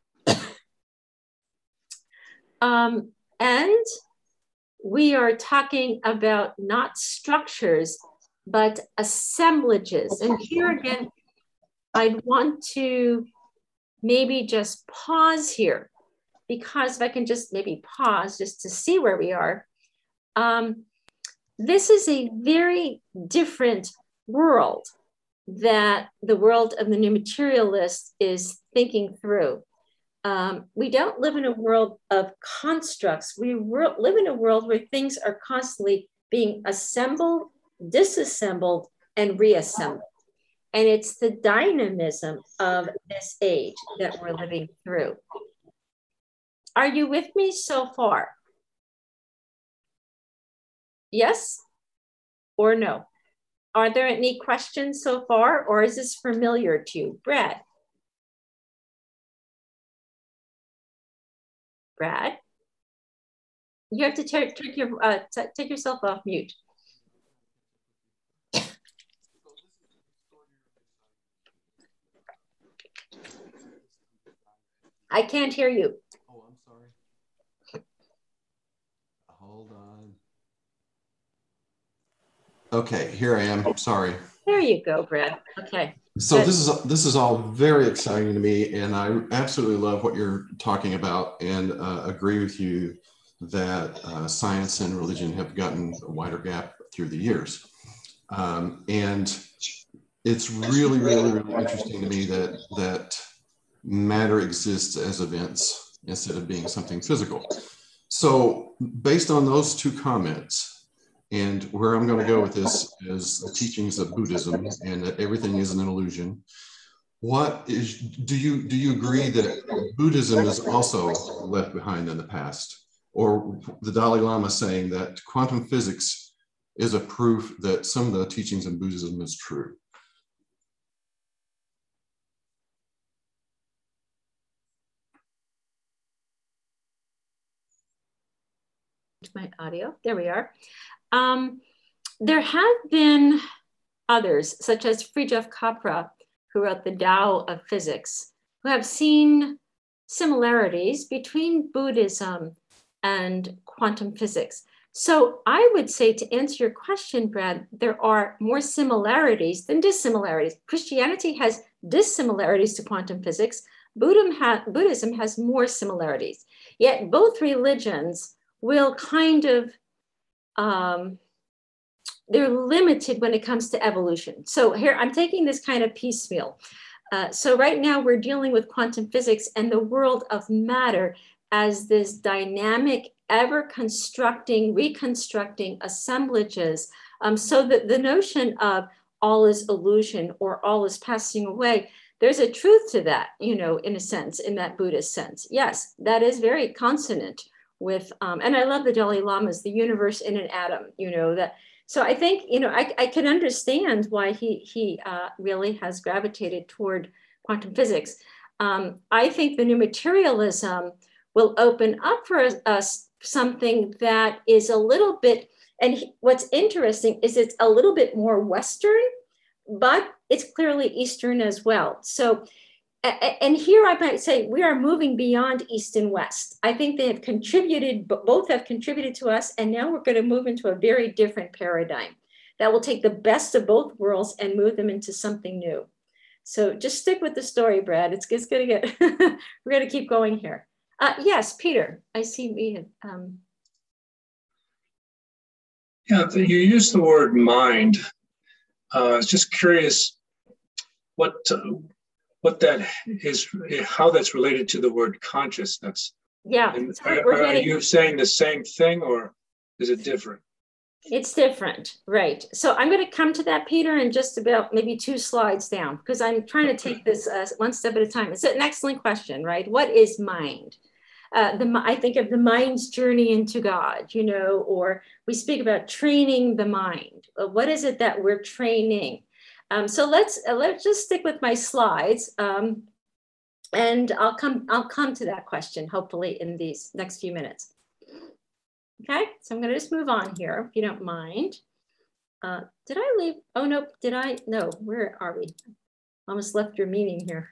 um, and we are talking about not structures, but assemblages. And here again, I'd want to maybe just pause here, because if I can just maybe pause just to see where we are. Um, this is a very different world that the world of the new materialist is thinking through. Um, we don't live in a world of constructs. We live in a world where things are constantly being assembled, disassembled, and reassembled. And it's the dynamism of this age that we're living through. Are you with me so far? Yes or no? Are there any questions so far, or is this familiar to you? Brad? Brad? You have to take, take, your, uh, take yourself off mute. I can't hear you. Oh, I'm sorry. Hold on. Okay, here I am. Sorry. There you go, Brad. Okay. So Good. this is this is all very exciting to me, and I absolutely love what you're talking about, and uh, agree with you that uh, science and religion have gotten a wider gap through the years. Um, and it's really, really, really interesting to me that that matter exists as events instead of being something physical. So based on those two comments, and where I'm going to go with this is the teachings of Buddhism and that everything is an illusion. What is, do you, do you agree that Buddhism is also left behind in the past? Or the Dalai Lama saying that quantum physics is a proof that some of the teachings in Buddhism is true? My audio, there we are. Um, there have been others, such as Fritjof Capra, who wrote the Tao of Physics, who have seen similarities between Buddhism and quantum physics. So I would say, to answer your question, Brad, there are more similarities than dissimilarities. Christianity has dissimilarities to quantum physics. Buddhism, ha Buddhism has more similarities. Yet both religions will kind of, um, they're limited when it comes to evolution. So here, I'm taking this kind of piecemeal. Uh, so right now we're dealing with quantum physics and the world of matter as this dynamic, ever constructing, reconstructing assemblages. Um, so that the notion of all is illusion or all is passing away, there's a truth to that, you know, in a sense, in that Buddhist sense. Yes, that is very consonant with, um, and I love the Dalai Lama's, the universe in an atom, you know, that. So I think, you know, I, I can understand why he, he uh, really has gravitated toward quantum physics. Um, I think the new materialism will open up for us, us something that is a little bit, and he, what's interesting is it's a little bit more Western, but it's clearly Eastern as well. So, and here I might say we are moving beyond East and West. I think they have contributed, but both have contributed to us. And now we're going to move into a very different paradigm that will take the best of both worlds and move them into something new. So just stick with the story, Brad. It's, it's going to get, we're going to keep going here. Uh, yes, Peter, I see we have. Um... Yeah, you use the word mind. Uh, I was just curious what, uh, what that is, how that's related to the word consciousness. Yeah. And So are, we're are getting, you saying the same thing, or is it different? it's different, right? So I'm going to come to that, Peter, in just about maybe two slides down, because I'm trying to take this uh, one step at a time. It's an excellent question, right? What is mind? Uh, the, I think of the mind's journey into God, you know, or we speak about training the mind. Uh, what is it that we're training? Um, so let's uh, let's just stick with my slides, um, and I'll come I'll come to that question hopefully in these next few minutes. Okay, so I'm going to just move on here if you don't mind. Uh, did I leave? Oh no, did I? No, where are we? Almost left your meeting here.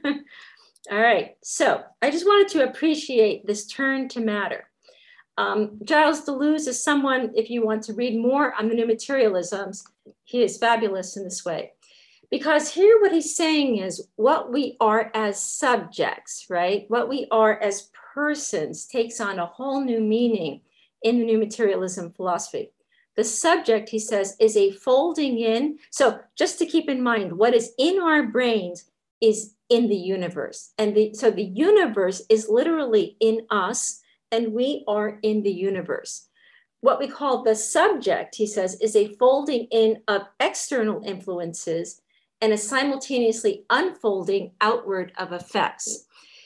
All right, so I just wanted to appreciate this turn to matter. Um, Giles Deleuze is someone, if you want to read more on the new materialisms, he is fabulous in this way. Because here what he's saying is what we are as subjects, right? What we are as persons takes on a whole new meaning in the new materialism philosophy. The subject, he says, is a folding in. So just to keep in mind, what is in our brains is in the universe. And the, so the universe is literally in us, and we are in the universe. What we call the subject, he says, is a folding in of external influences and a simultaneously unfolding outward of effects.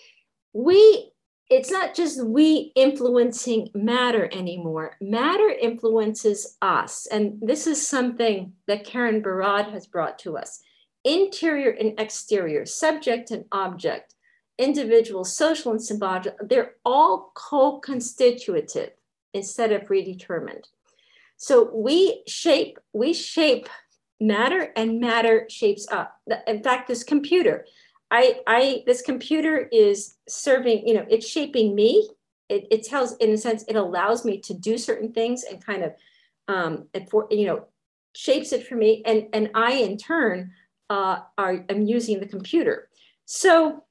We, it's not just we influencing matter anymore. Matter influences us. And this is something that Karen Barad has brought to us. Interior and exterior, subject and object, individual, social, and symbolic, they're all co-constitutive instead of predetermined. So we shape, we shape matter, and matter shapes up. In fact, this computer, I, I, this computer is serving, you know, it's shaping me. It, it tells, in a sense, it allows me to do certain things and kind of, um, it for, you know, shapes it for me. And, and I, in turn, uh, are, am using the computer. So,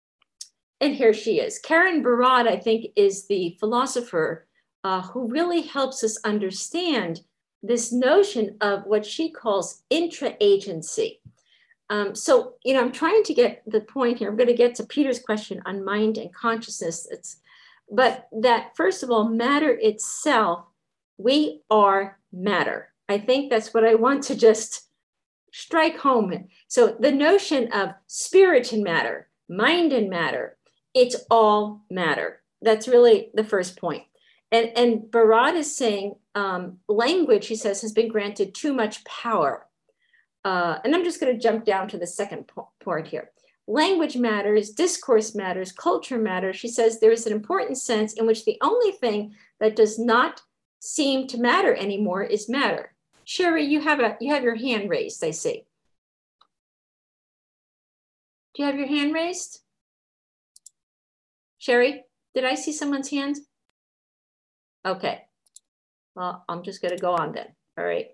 and here she is. Karen Barad, I think, is the philosopher uh, who really helps us understand this notion of what she calls intra-agency. Um, so, you know, I'm trying to get the point here. I'm going to get to Peter's question on mind and consciousness. It's, but that, first of all, matter itself, we are matter. I think that's what I want to just strike home. So the notion of spirit and matter, mind and matter, it's all matter. That's really the first point. And, and Barad is saying um, language, he says, has been granted too much power. Uh, and I'm just going to jump down to the second po- point here. Language matters, discourse matters, culture matters. She says there is an important sense in which the only thing that does not seem to matter anymore is matter. Sherry, you have a you have your hand raised, I see. Do you have your hand raised? Sherry, did I see someone's hand? Okay. Well, I'm just going to go on then. All right.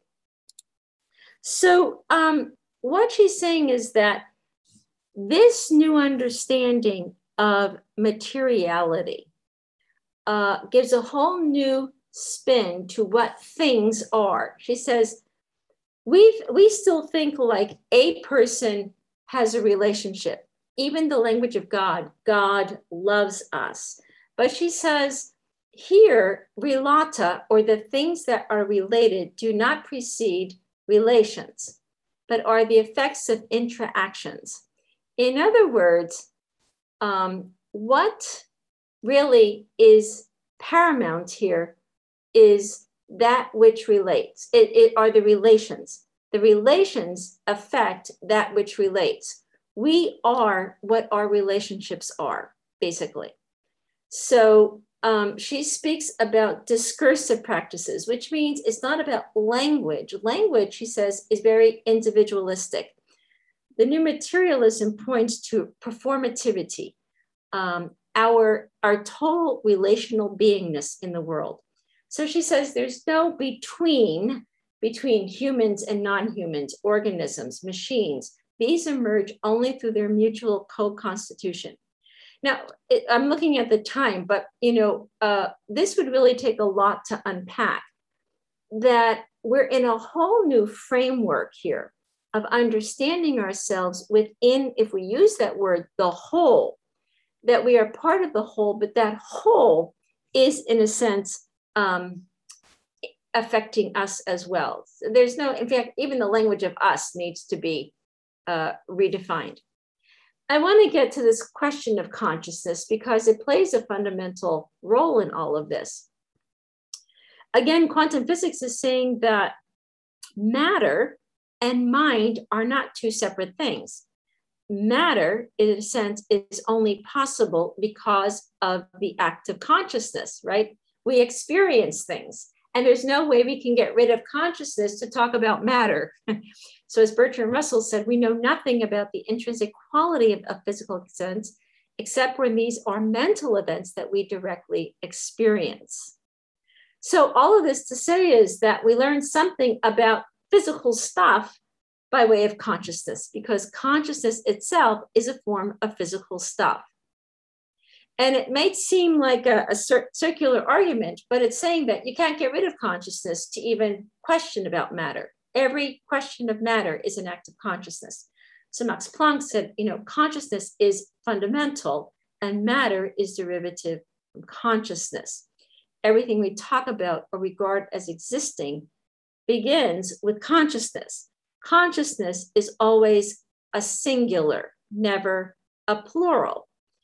So um, what she's saying is that this new understanding of materiality uh, gives a whole new spin to what things are. She says, we we still think like a person has a relationship, even the language of God. God loves us. But she says, here, relata, or the things that are related, do not precede relations, but are the effects of interactions. In other words, um, what really is paramount here is that which relates. It, it are the relations. The relations affect that which relates. We are what our relationships are, basically. So um, she speaks about discursive practices, which means it's not about language. Language, she says, is very individualistic. The new materialism points to performativity, um, our, our total relational beingness in the world. So she says there's no between, between humans and non-humans, organisms, machines. These emerge only through their mutual co-constitution. Now, it, I'm looking at the time, but you know, uh, this would really take a lot to unpack, that we're in a whole new framework here. of understanding ourselves within, if we use that word, the whole, that we are part of the whole, but that whole is, in a sense, um, affecting us as well. So there's no, in fact, even the language of us needs to be uh, redefined. I want to get to this question of consciousness because it plays a fundamental role in all of this. Again, quantum physics is saying that matter and mind are not two separate things. Matter, in a sense, is only possible because of the act of consciousness, right? We experience things, and there's no way we can get rid of consciousness to talk about matter. So as Bertrand Russell said, we know nothing about the intrinsic quality of, of physical sense, except when these are mental events that we directly experience. So all of this to say is that we learn something about physical stuff by way of consciousness, because consciousness itself is a form of physical stuff. And it may seem like a, a cir- circular argument, but it's saying that you can't get rid of consciousness to even question about matter. Every question of matter is an act of consciousness. So Max Planck said, you know, consciousness is fundamental and matter is derivative from consciousness. Everything we talk about or regard as existing begins with consciousness. Consciousness is always a singular, never a plural.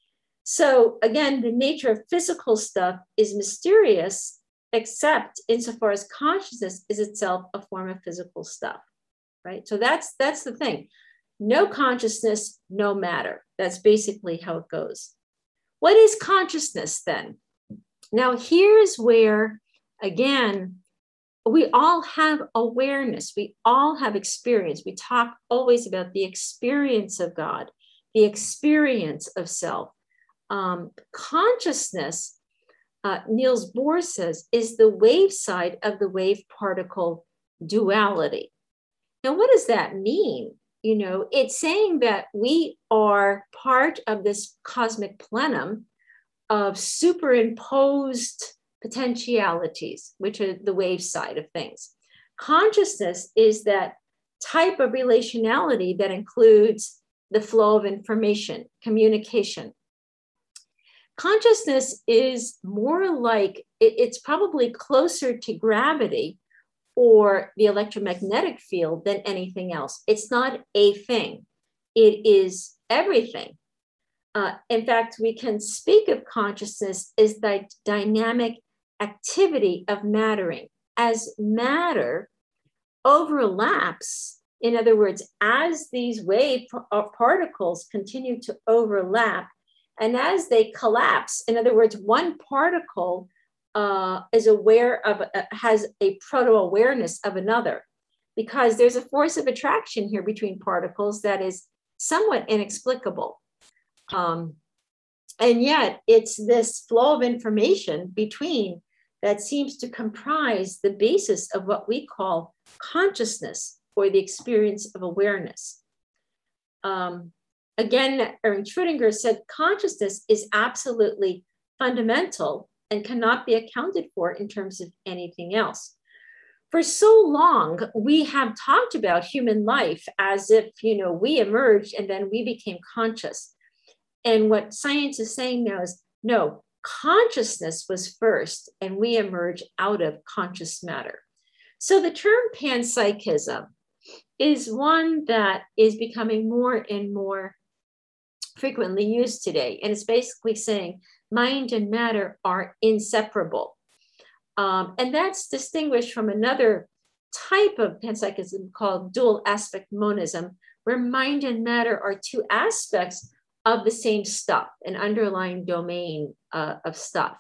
So again, the nature of physical stuff is mysterious, except insofar as consciousness is itself a form of physical stuff, right? So that's, that's the thing. No consciousness, no matter. That's basically how it goes. What is consciousness then? Now here's where, again, we all have awareness. We all have experience. We talk always about the experience of God, the experience of self. Um, consciousness, uh, Niels Bohr says, is the wave side of the wave-particle duality. Now, what does that mean? You know, it's saying that we are part of this cosmic plenum of superimposed potentialities, which are the wave side of things. Consciousness is that type of relationality that includes the flow of information, communication. Consciousness is more like, it, it's probably closer to gravity or the electromagnetic field than anything else. It's not a thing. It is everything. Uh, in fact, we can speak of consciousness as the dynamic activity of mattering. As matter overlaps, in other words, as these wave particles continue to overlap, and as they collapse, in other words, one particle uh, is aware of, uh, has a proto-awareness of another, because there's a force of attraction here between particles that is somewhat inexplicable. Um, and yet it's this flow of information between that seems to comprise the basis of what we call consciousness or the experience of awareness. Um, again, Ernst Schrödinger said consciousness is absolutely fundamental and cannot be accounted for in terms of anything else. For so long, we have talked about human life as if, you know, we emerged and then we became conscious. And what science is saying now is, no, consciousness was first, and we emerge out of conscious matter. So the term panpsychism is one that is becoming more and more frequently used today. And it's basically saying mind and matter are inseparable. Um, and that's distinguished from another type of panpsychism called dual aspect monism, where mind and matter are two aspects of the same stuff, an underlying domain uh, of stuff.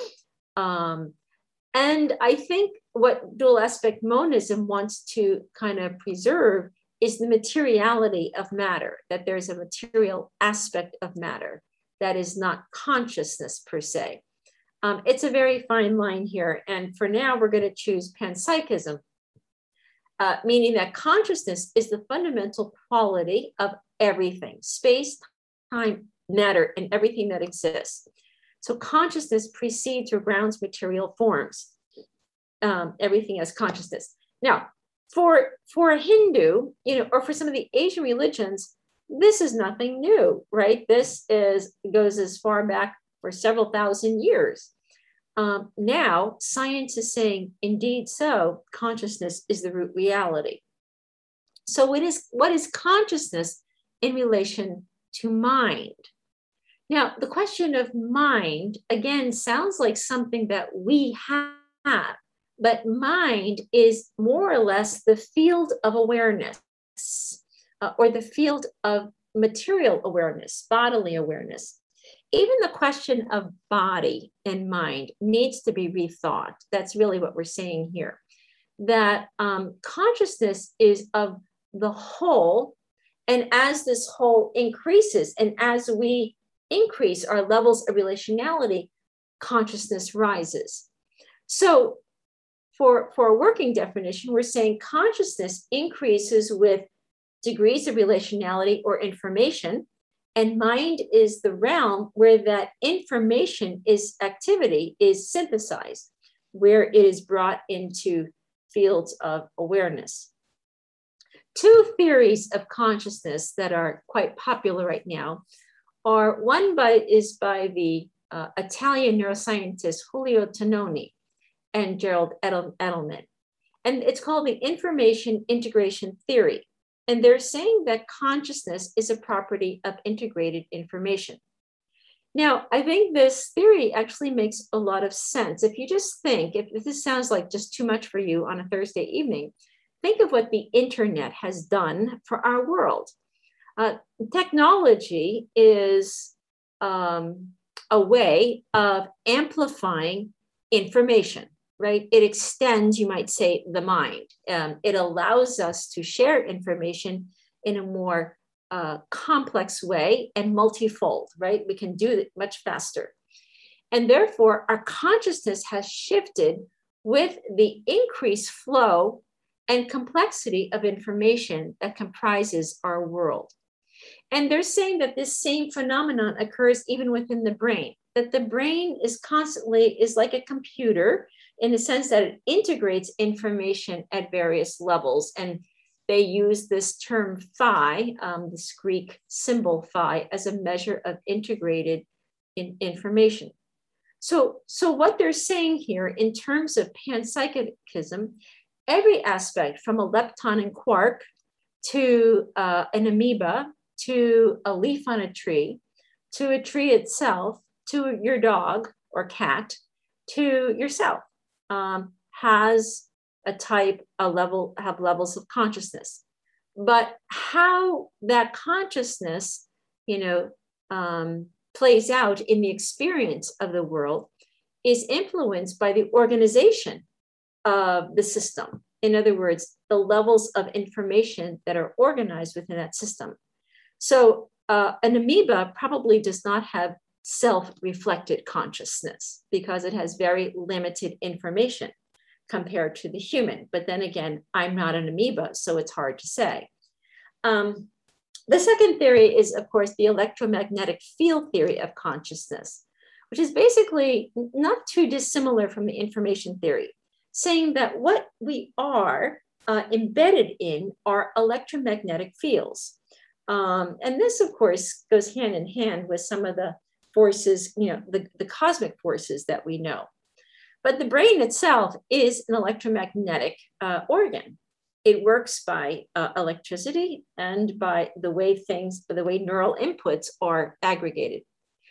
Um, and I think what dual aspect monism wants to kind of preserve is the materiality of matter, that there's a material aspect of matter that is not consciousness per se. Um, it's a very fine line here. And for now, we're going to choose panpsychism, uh, meaning that consciousness is the fundamental quality of everything, space, time, matter, and everything that exists. So consciousness precedes or grounds material forms, um, everything as consciousness. Now, for, for a Hindu, you know, or for some of the Asian religions, this is nothing new, right? This is goes as far back for several thousand years. Um, now, science is saying, indeed so, consciousness is the root reality. So what is, what is consciousness in relation to mind? Now, the question of mind, again, sounds like something that we have, but mind is more or less the field of awareness, uh, or the field of material awareness, bodily awareness. Even the question of body and mind needs to be rethought. That's really what we're saying here. That um, consciousness is of the whole, and as this whole increases, and as we increase our levels of relationality, consciousness rises. So for, for a working definition, we're saying consciousness increases with degrees of relationality or information, and mind is the realm where that information is activity is synthesized, where it is brought into fields of awareness. Two theories of consciousness that are quite popular right now are, one by, is by the uh, Italian neuroscientist Giulio Tononi and Gerald Edel, Edelman. And it's called the information integration theory. And they're saying that consciousness is a property of integrated information. Now, I think this theory actually makes a lot of sense. If you just think, if, if this sounds like just too much for you on a Thursday evening, think of what the internet has done for our world. Uh, technology is um, a way of amplifying information, right? It extends, you might say, the mind. Um, it allows us to share information in a more uh, complex way and multifold, right? We can do it much faster. And therefore, our consciousness has shifted with the increased flow and complexity of information that comprises our world. And they're saying that this same phenomenon occurs even within the brain, that the brain is constantly, is like a computer in the sense that it integrates information at various levels. And they use this term phi, um, this Greek symbol phi, as a measure of integrated in information. So, so what they're saying here in terms of panpsychism, every aspect from a lepton and quark to uh, an amoeba, to a leaf on a tree, to a tree itself, to your dog or cat, to yourself, um, has a type, a level, have levels of consciousness. But how that consciousness, you know, um, plays out in the experience of the world is influenced by the organization of the system. In other words, the levels of information that are organized within that system. So uh, an amoeba probably does not have self-reflected consciousness because it has very limited information compared to the human. But then again, I'm not an amoeba, so it's hard to say. Um, the second theory is, of course, the electromagnetic field theory of consciousness, which is basically not too dissimilar from the information theory, saying that what we are uh, embedded in are electromagnetic fields. Um, and this, of course, goes hand in hand with some of the forces, you know, the, the cosmic forces that we know. But the brain itself is an electromagnetic uh, organ. It works by uh, electricity and by the way things, the way neural inputs are aggregated.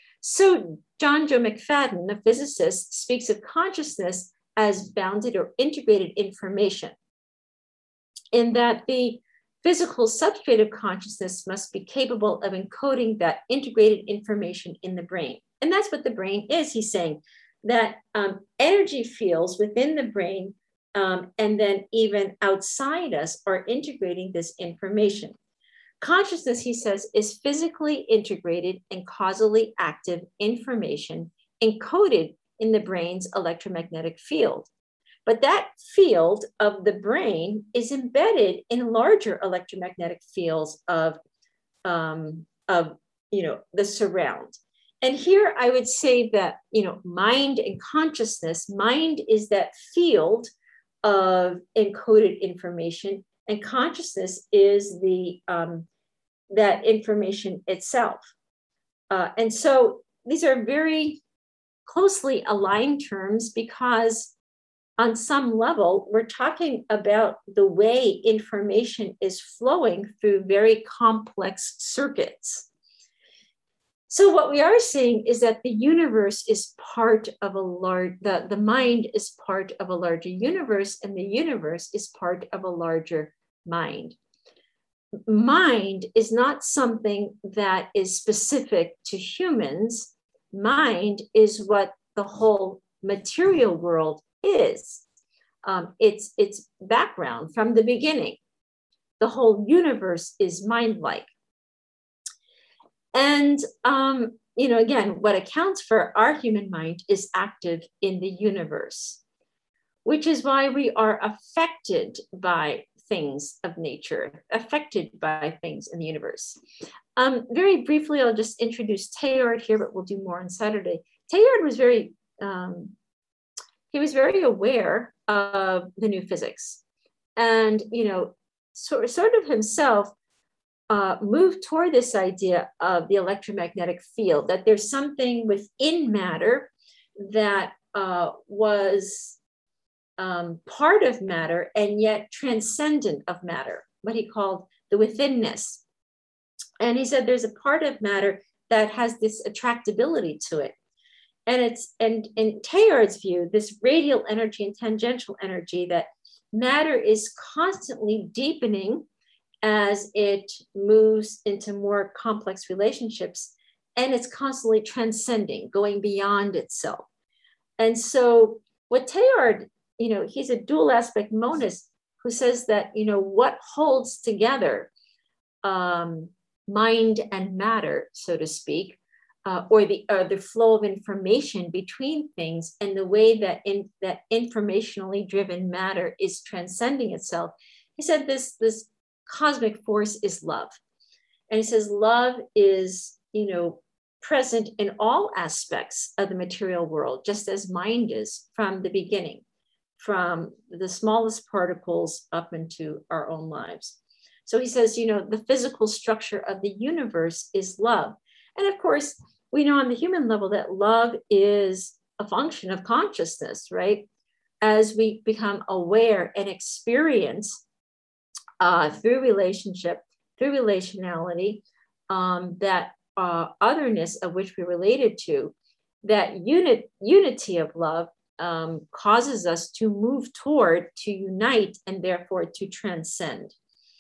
So John Joe McFadden, a physicist, speaks of consciousness as bounded or integrated information, in that the physical substrate of consciousness must be capable of encoding that integrated information in the brain. And that's what the brain is. He's saying that um, energy fields within the brain um, and then even outside us are integrating this information. Consciousness, he says, is physically integrated and causally active information encoded in the brain's electromagnetic field. But that field of the brain is embedded in larger electromagnetic fields of, um, of you know, the surround. And here I would say that, you know, mind and consciousness, mind is that field of encoded information, and consciousness is the um, that information itself. Uh, and so these are very closely aligned terms, because on some level, we're talking about the way information is flowing through very complex circuits. So what we are seeing is that the universe is part of a large, the, the mind is part of a larger universe, and the universe is part of a larger mind. Mind is not something that is specific to humans. Mind is what the whole material world is. Um, it's its background from the beginning. The whole universe is mind-like. And, um, you know, again, what accounts for our human mind is active in the universe, which is why we are affected by things of nature, affected by things in the universe. Um, very briefly, I'll just introduce Teilhard here, but we'll do more on Saturday. Teilhard was very, um, he was very aware of the new physics, and, you know, sort, sort of himself uh, moved toward this idea of the electromagnetic field, that there's something within matter that uh, was um, part of matter and yet transcendent of matter, what he called the withinness. And he said there's a part of matter that has this attractability to it. And it's, and in Teilhard's view, this radial energy and tangential energy, that matter is constantly deepening as it moves into more complex relationships, and it's constantly transcending, going beyond itself. And so what Teilhard, you know, he's a dual aspect monist who says that, you know, what holds together um, mind and matter, so to speak, uh, or the uh, the flow of information between things, and the way that in that informationally driven matter is transcending itself. He said this this cosmic force is love, and he says love is, you know, present in all aspects of the material world, just as mind is from the beginning, from the smallest particles up into our own lives. So he says, you know, the physical structure of the universe is love. And of course, we know on the human level that love is a function of consciousness, right? As we become aware and experience uh, through relationship, through relationality, um, that uh, otherness of which we're related to, that unit, unity of love um, causes us to move toward, to unite, and therefore to transcend.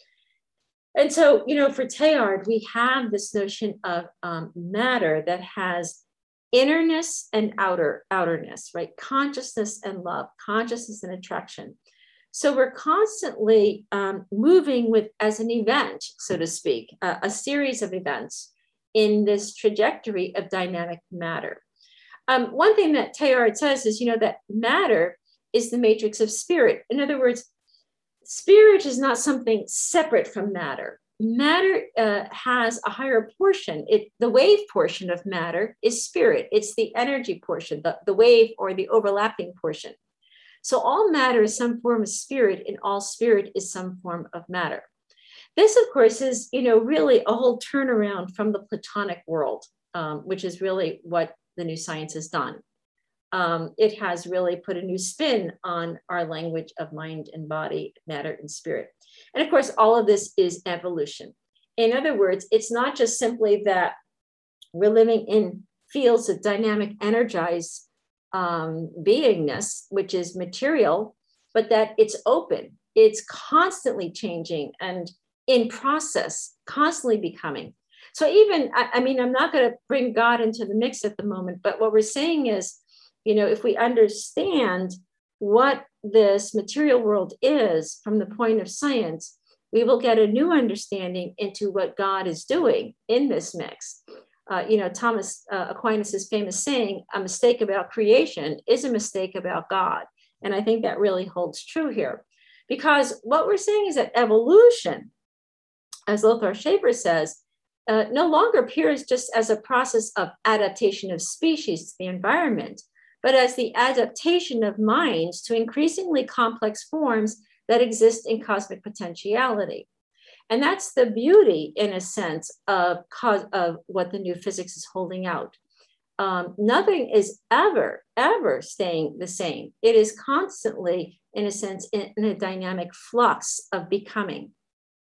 And so, you know, for Teilhard, we have this notion of um, matter that has innerness and outer outerness, right? Consciousness and love, consciousness and attraction. So we're constantly um, moving with, as an event, so to speak, uh, a series of events in this trajectory of dynamic matter. Um, one thing that Teilhard says is, you know, that matter is the matrix of spirit. In other words, spirit is not something separate from matter. Matter uh, has a higher portion. It, the wave portion of matter is spirit. It's the energy portion, the, the wave or the overlapping portion. So all matter is some form of spirit, and all spirit is some form of matter. This, of course, is, you know, really a whole turnaround from the Platonic world, um, which is really what the new science has done. Um, it has really put a new spin on our language of mind and body, matter and spirit. And of course, all of this is evolution. In other words, it's not just simply that we're living in fields of dynamic, energized um, beingness, which is material, but that it's open. It's constantly changing and in process, constantly becoming. So even, I, I mean, I'm not going to bring God into the mix at the moment, but what we're saying is, you know, if we understand what this material world is from the point of science, we will get a new understanding into what God is doing in this mix. Uh, you know, Thomas uh, Aquinas' famous saying, a mistake about creation is a mistake about God. And I think that really holds true here, because what we're saying is that evolution, as Lothar Schaefer says, uh, no longer appears just as a process of adaptation of species to the environment, but as the adaptation of minds to increasingly complex forms that exist in cosmic potentiality. And that's the beauty, in a sense, of, cos- of what the new physics is holding out. Um, nothing is ever, ever staying the same. It is constantly, in a sense, in, in a dynamic flux of becoming.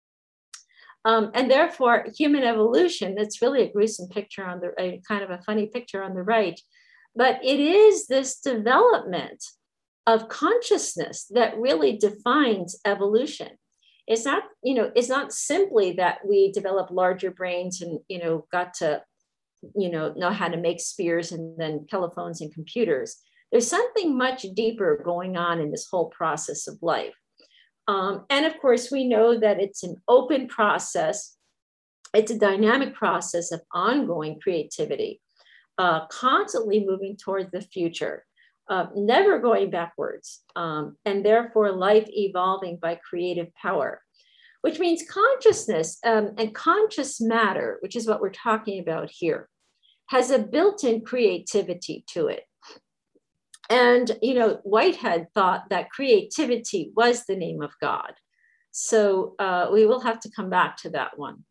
Um, and therefore, human evolution, it's really a gruesome picture on the, a kind of a funny picture on the right, but it is this development of consciousness that really defines evolution. It's not, you know, it's not simply that we develop larger brains and, you know, got to, you know, know how to make spears and then telephones and computers. There's something much deeper going on in this whole process of life. Um, and of course, we know that it's an open process. It's a dynamic process of ongoing creativity, uh, constantly moving towards the future, uh, never going backwards, um, and therefore life evolving by creative power, which means consciousness um, and conscious matter, which is what we're talking about here, has a built-in creativity to it. And, you know, Whitehead thought that creativity was the name of God. So uh, we will have to come back to that one.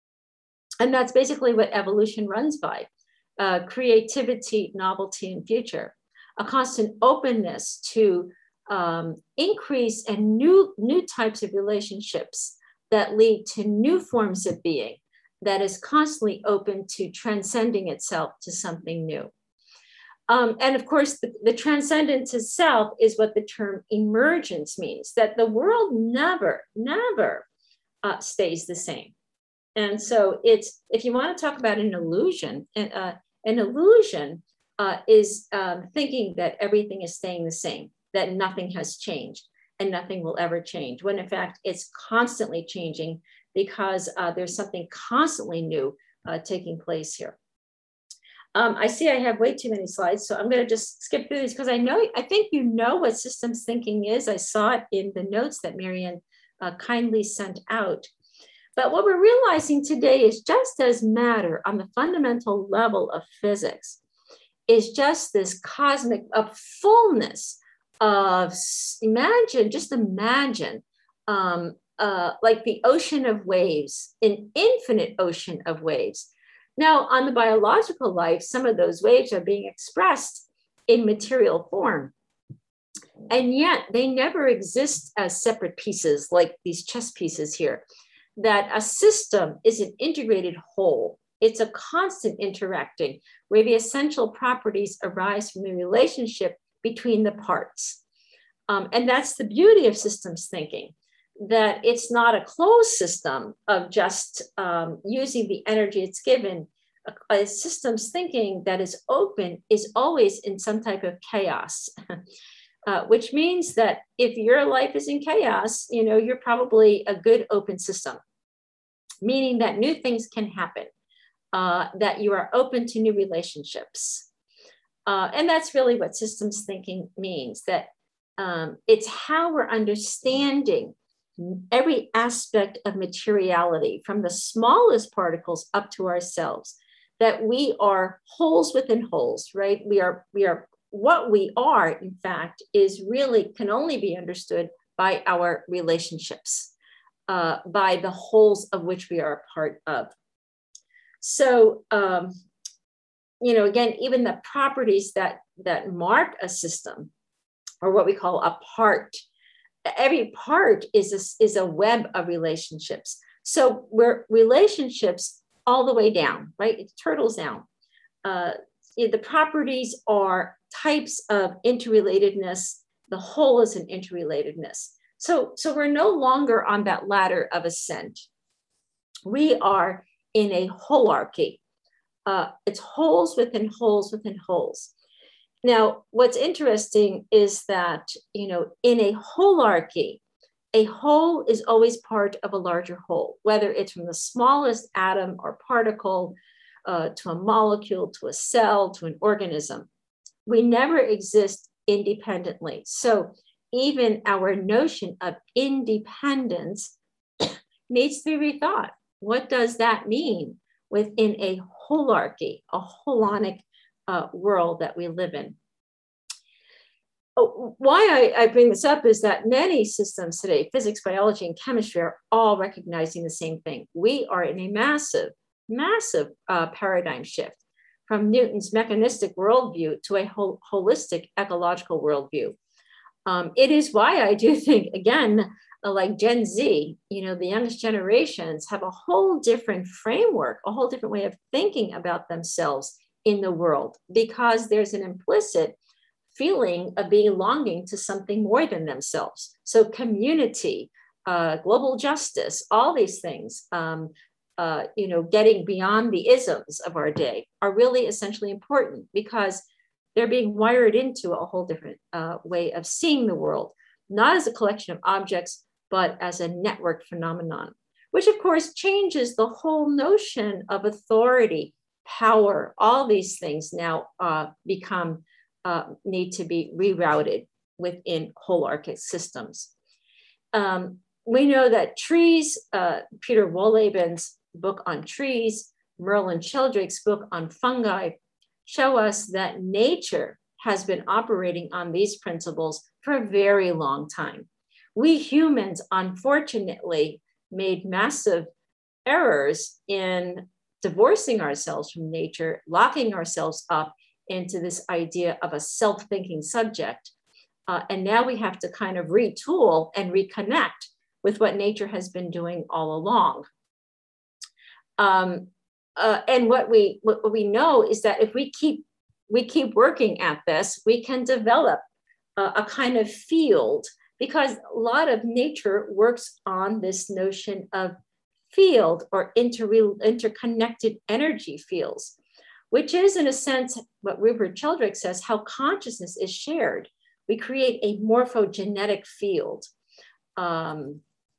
And that's basically what evolution runs by. Uh, creativity, novelty, and future. A constant openness to um, increase and new, new types of relationships that lead to new forms of being that is constantly open to transcending itself to something new. Um, and of course, the, the transcendence itself is what the term emergence means, that the world never, never uh, stays the same. And so it's, if you want to talk about an illusion, uh, an illusion uh, is um, thinking that everything is staying the same, that nothing has changed and nothing will ever change, when in fact it's constantly changing because uh, there's something constantly new uh, taking place here. Um, I see I have way too many slides, so I'm going to just skip through these because I know, I think you know what systems thinking is. I saw it in the notes that Marianne uh, kindly sent out. But what we're realizing today is just as matter on the fundamental level of physics is just this cosmic uh, fullness of, imagine, just imagine, um, uh, like the ocean of waves, an infinite ocean of waves. Now, on the biological life, some of those waves are being expressed in material form. And yet they never exist as separate pieces like these chess pieces here. That a system is an integrated whole. It's a constant interacting where the essential properties arise from the relationship between the parts. Um, and that's the beauty of systems thinking, that it's not a closed system of just um, using the energy it's given. A, a systems thinking that is open is always in some type of chaos, uh, which means that if your life is in chaos, you know, you're probably a good open system, meaning that new things can happen, uh, that you are open to new relationships. Uh, and that's really what systems thinking means, that um, it's how we're understanding every aspect of materiality, from the smallest particles up to ourselves, that we are wholes within wholes, right? We are, we are, what we are, in fact, is really can only be understood by our relationships, uh, by the wholes of which we are a part of. So, um, you know, again, even the properties that, that mark a system, or what we call a part, every part is a, is a web of relationships. So we're relationships all the way down, right? It turtles down. Uh, the properties are types of interrelatedness. The whole is an interrelatedness. So, so we're no longer on that ladder of ascent. We are in a holarchy. Uh, it's wholes within wholes within wholes. Now, what's interesting is that, you know, in a holarchy, a whole is always part of a larger whole, whether it's from the smallest atom or particle uh, to a molecule, to a cell, to an organism. We never exist independently. So even our notion of independence needs to be rethought. What does that mean within a holarchy, a holonic uh, world that we live in? oh, why I, I bring this up is that many systems today, physics, biology, and chemistry, are all recognizing the same thing. We are in a massive, massive uh, paradigm shift from Newton's mechanistic worldview to a hol- holistic ecological worldview. Um, it is why I do think, again, uh, like Gen Z, you know, the youngest generations have a whole different framework, a whole different way of thinking about themselves in the world, because there's an implicit feeling of belonging to something more than themselves. So community, uh, global justice, all these things, um, uh, you know, getting beyond the isms of our day are really essentially important, because they're being wired into a whole different uh, way of seeing the world, not as a collection of objects, but as a network phenomenon, which of course changes the whole notion of authority, power. All these things now uh, become, uh, need to be rerouted within holarchic systems. Um, we know that trees, uh, Peter Wohleben's book on trees, Merlin Sheldrake's book on fungi, show us that nature has been operating on these principles for a very long time. We humans, unfortunately, made massive errors in divorcing ourselves from nature, locking ourselves up into this idea of a self-thinking subject. Uh, and now we have to kind of retool and reconnect with what nature has been doing all along. Um, Uh, and what we what we know is that if we keep we keep working at this, we can develop uh, a kind of field, because a lot of nature works on this notion of field or inter interconnected energy fields, which is in a sense what Rupert Sheldrake says, how consciousness is shared. We create a morphogenetic field. Um,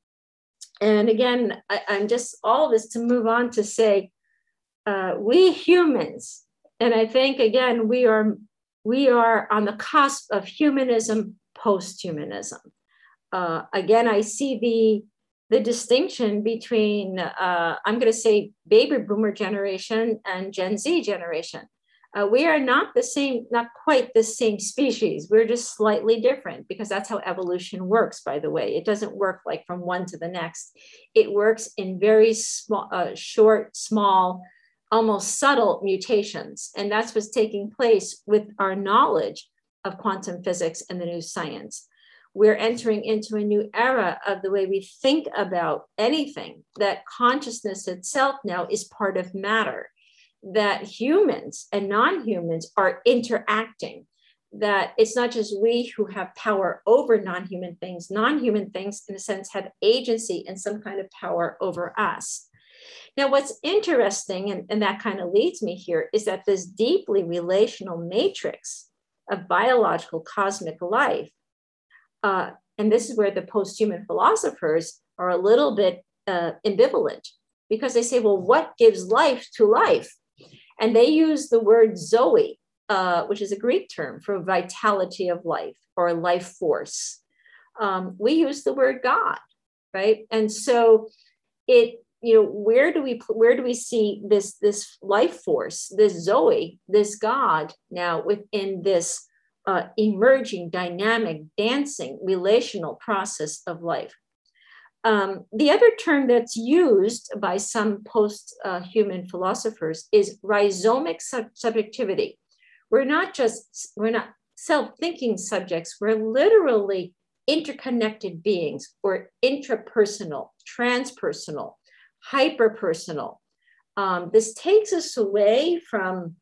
and again, I, I'm just all this to move on to say, Uh, we humans, and I think again we are we are on the cusp of humanism, post-humanism. Uh, again, I see the the distinction between uh, I'm going to say baby boomer generation and Gen Z generation. Uh, we are not the same, not quite the same species. We're just slightly different, because that's how evolution works. By the way, it doesn't work like from one to the next. It works in very small, uh, short, small, almost subtle mutations. And that's what's taking place with our knowledge of quantum physics and the new science. We're entering into a new era of the way we think about anything, that consciousness itself now is part of matter, that humans and non-humans are interacting, that it's not just we who have power over non-human things. Non-human things, in a sense, have agency and some kind of power over us. Now, what's interesting, and, and that kind of leads me here, is that this deeply relational matrix of biological cosmic life, uh, and this is where the post-human philosophers are a little bit uh, ambivalent, because they say, well, what gives life to life? And they use the word Zoe, uh, which is a Greek term for vitality of life or life force. Um, we use the word God, right? And so it, you know, where do we where do we see this this life force, this Zoe, this God now within this uh, emerging, dynamic, dancing, relational process of life? Um, the other term that's used by some post-human uh, philosophers is rhizomic sub subjectivity. We're not just we're not self-thinking subjects. We're literally interconnected beings, or intrapersonal, transpersonal, hyperpersonal. Um, this takes us away from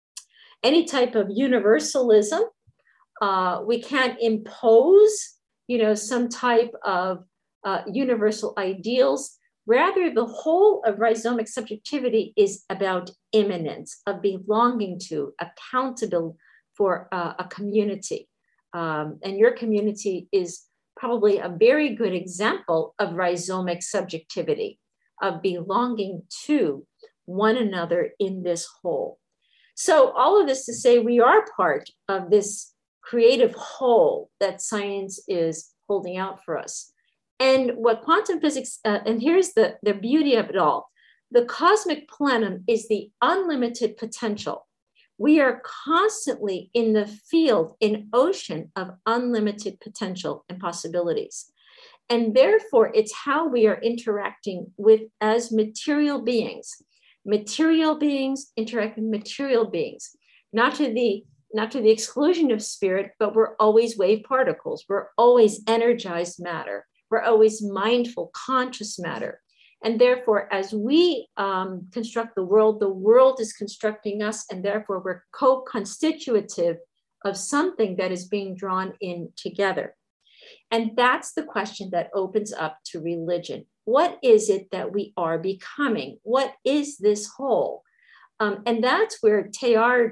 any type of universalism. Uh, we can't impose, you know, some type of uh, universal ideals. Rather, the whole of rhizomic subjectivity is about immanence, of belonging to, accountable for uh, a community. Um, and your community is probably a very good example of rhizomic subjectivity, of belonging to one another in this whole. So all of this to say, we are part of this creative whole that science is holding out for us. And what quantum physics, uh, and here's the, the beauty of it all, the cosmic plenum is the unlimited potential We are constantly in the field, in ocean of unlimited potential and possibilities. And therefore, it's how we are interacting with as material beings. Material beings interact with material beings, not to the not to the exclusion of spirit, but we're always wave particles. We're always energized matter. We're always mindful, conscious matter. And therefore, as we um, construct the world, the world is constructing us, and therefore we're co-constitutive of something that is being drawn in together. And that's the question that opens up to religion. What is it that we are becoming? What is this whole? Um, and that's where Teilhard,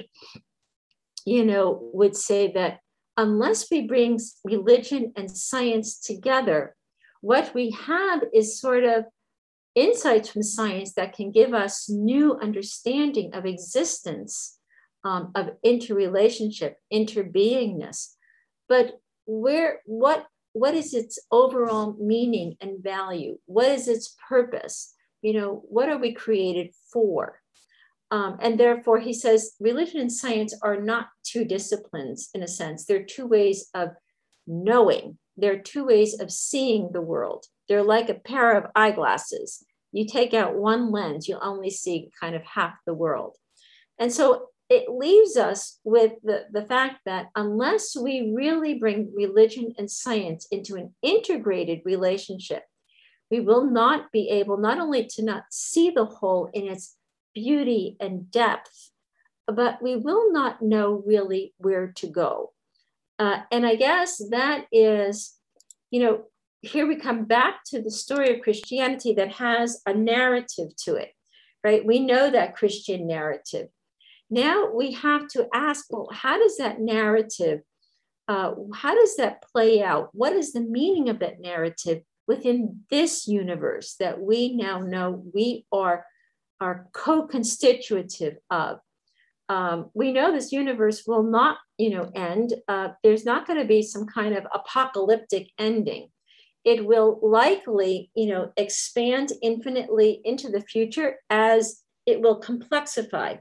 you know, would say that unless we bring religion and science together, what we have is sort of insights from science that can give us new understanding of existence, um, of interrelationship, interbeingness. But where, what, what is its overall meaning and value? What is its purpose? You know, what are we created for? Um, and therefore, he says, religion and science are not two disciplines in a sense. They're two ways of knowing. They're two ways of seeing the world. They're like a pair of eyeglasses. You take out one lens, you'll only see kind of half the world. And so it leaves us with the, the fact that unless we really bring religion and science into an integrated relationship, we will not be able not only to not see the whole in its beauty and depth, but we will not know really where to go. Uh, and I guess that is, you know, here we come back to the story of Christianity that has a narrative to it, right? We know that Christian narrative. Now we have to ask, well, how does that narrative, uh, how does that play out? What is the meaning of that narrative within this universe that we now know we are, are co-constitutive of? Um, we know this universe will not, you know, end. Uh, there's not going to be some kind of apocalyptic ending. It will likely, you know, expand infinitely into the future as it will complexify.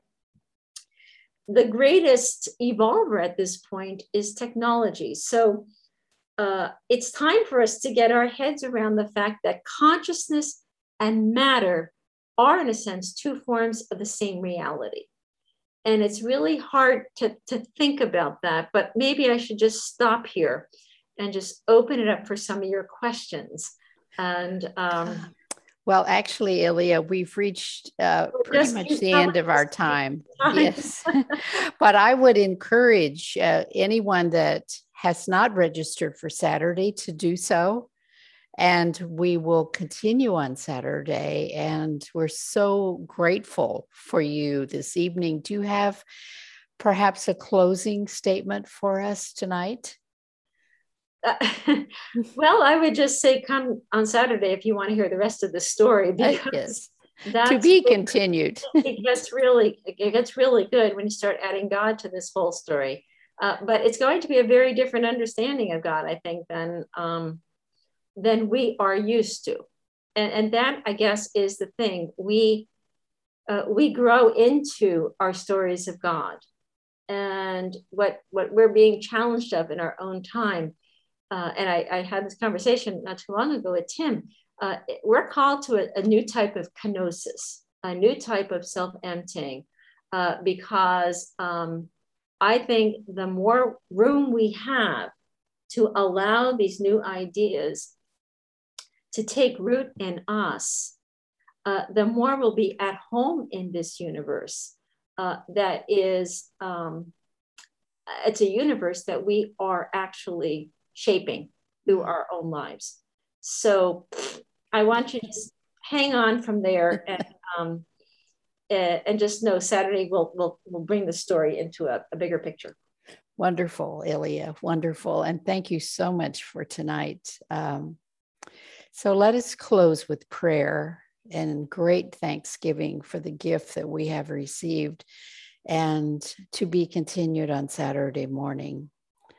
The greatest evolver at this point is technology. So uh, it's time for us to get our heads around the fact that consciousness and matter are, in a sense, two forms of the same reality. And it's really hard to, to think about that, but maybe I should just stop here and just open it up for some of your questions. And um, well, actually, Ilia, we've reached uh, pretty much the end of our time. time. Yes, but I would encourage uh, anyone that has not registered for Saturday to do so. And we will continue on Saturday. And we're so grateful for you this evening. Do you have perhaps a closing statement for us tonight? Uh, well, I would just say come on Saturday if you want to hear the rest of the story. Because yes. To be continued. It gets really, it gets really good when you start adding God to this whole story. Uh, but it's going to be a very different understanding of God, I think, than um, than we are used to. And, and that, I guess, is the thing. We, uh, we grow into our stories of God. And what, what we're being challenged of in our own time, uh, and I, I had this conversation not too long ago with Tim, uh, we're called to a, a new type of kenosis, a new type of self-emptying, uh, because um, I think the more room we have to allow these new ideas to take root in us, uh, the more we'll be at home in this universe. Uh, that is, um, it's a universe that we are actually shaping through our own lives. So I want you to just hang on from there and um, uh, and just know Saturday we'll, we'll, we'll bring the story into a, a bigger picture. Wonderful, Ilia, wonderful. And thank you so much for tonight. Um, So let us close with prayer and great thanksgiving for the gift that we have received and to be continued on Saturday morning.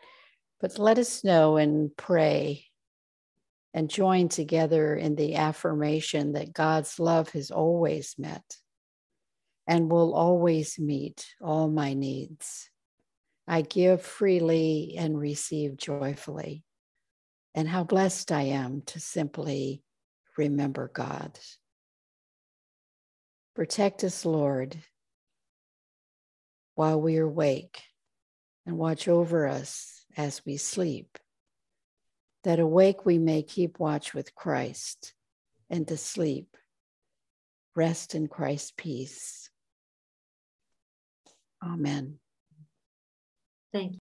But let us know and pray and join together in the affirmation that God's love has always met, and will always meet all my needs. I give freely and receive joyfully. And how blessed I am to simply remember God. Protect us, Lord, while we are awake, and watch over us as we sleep, that awake we may keep watch with Christ, and to sleep, rest in Christ's peace. Amen. Thank you.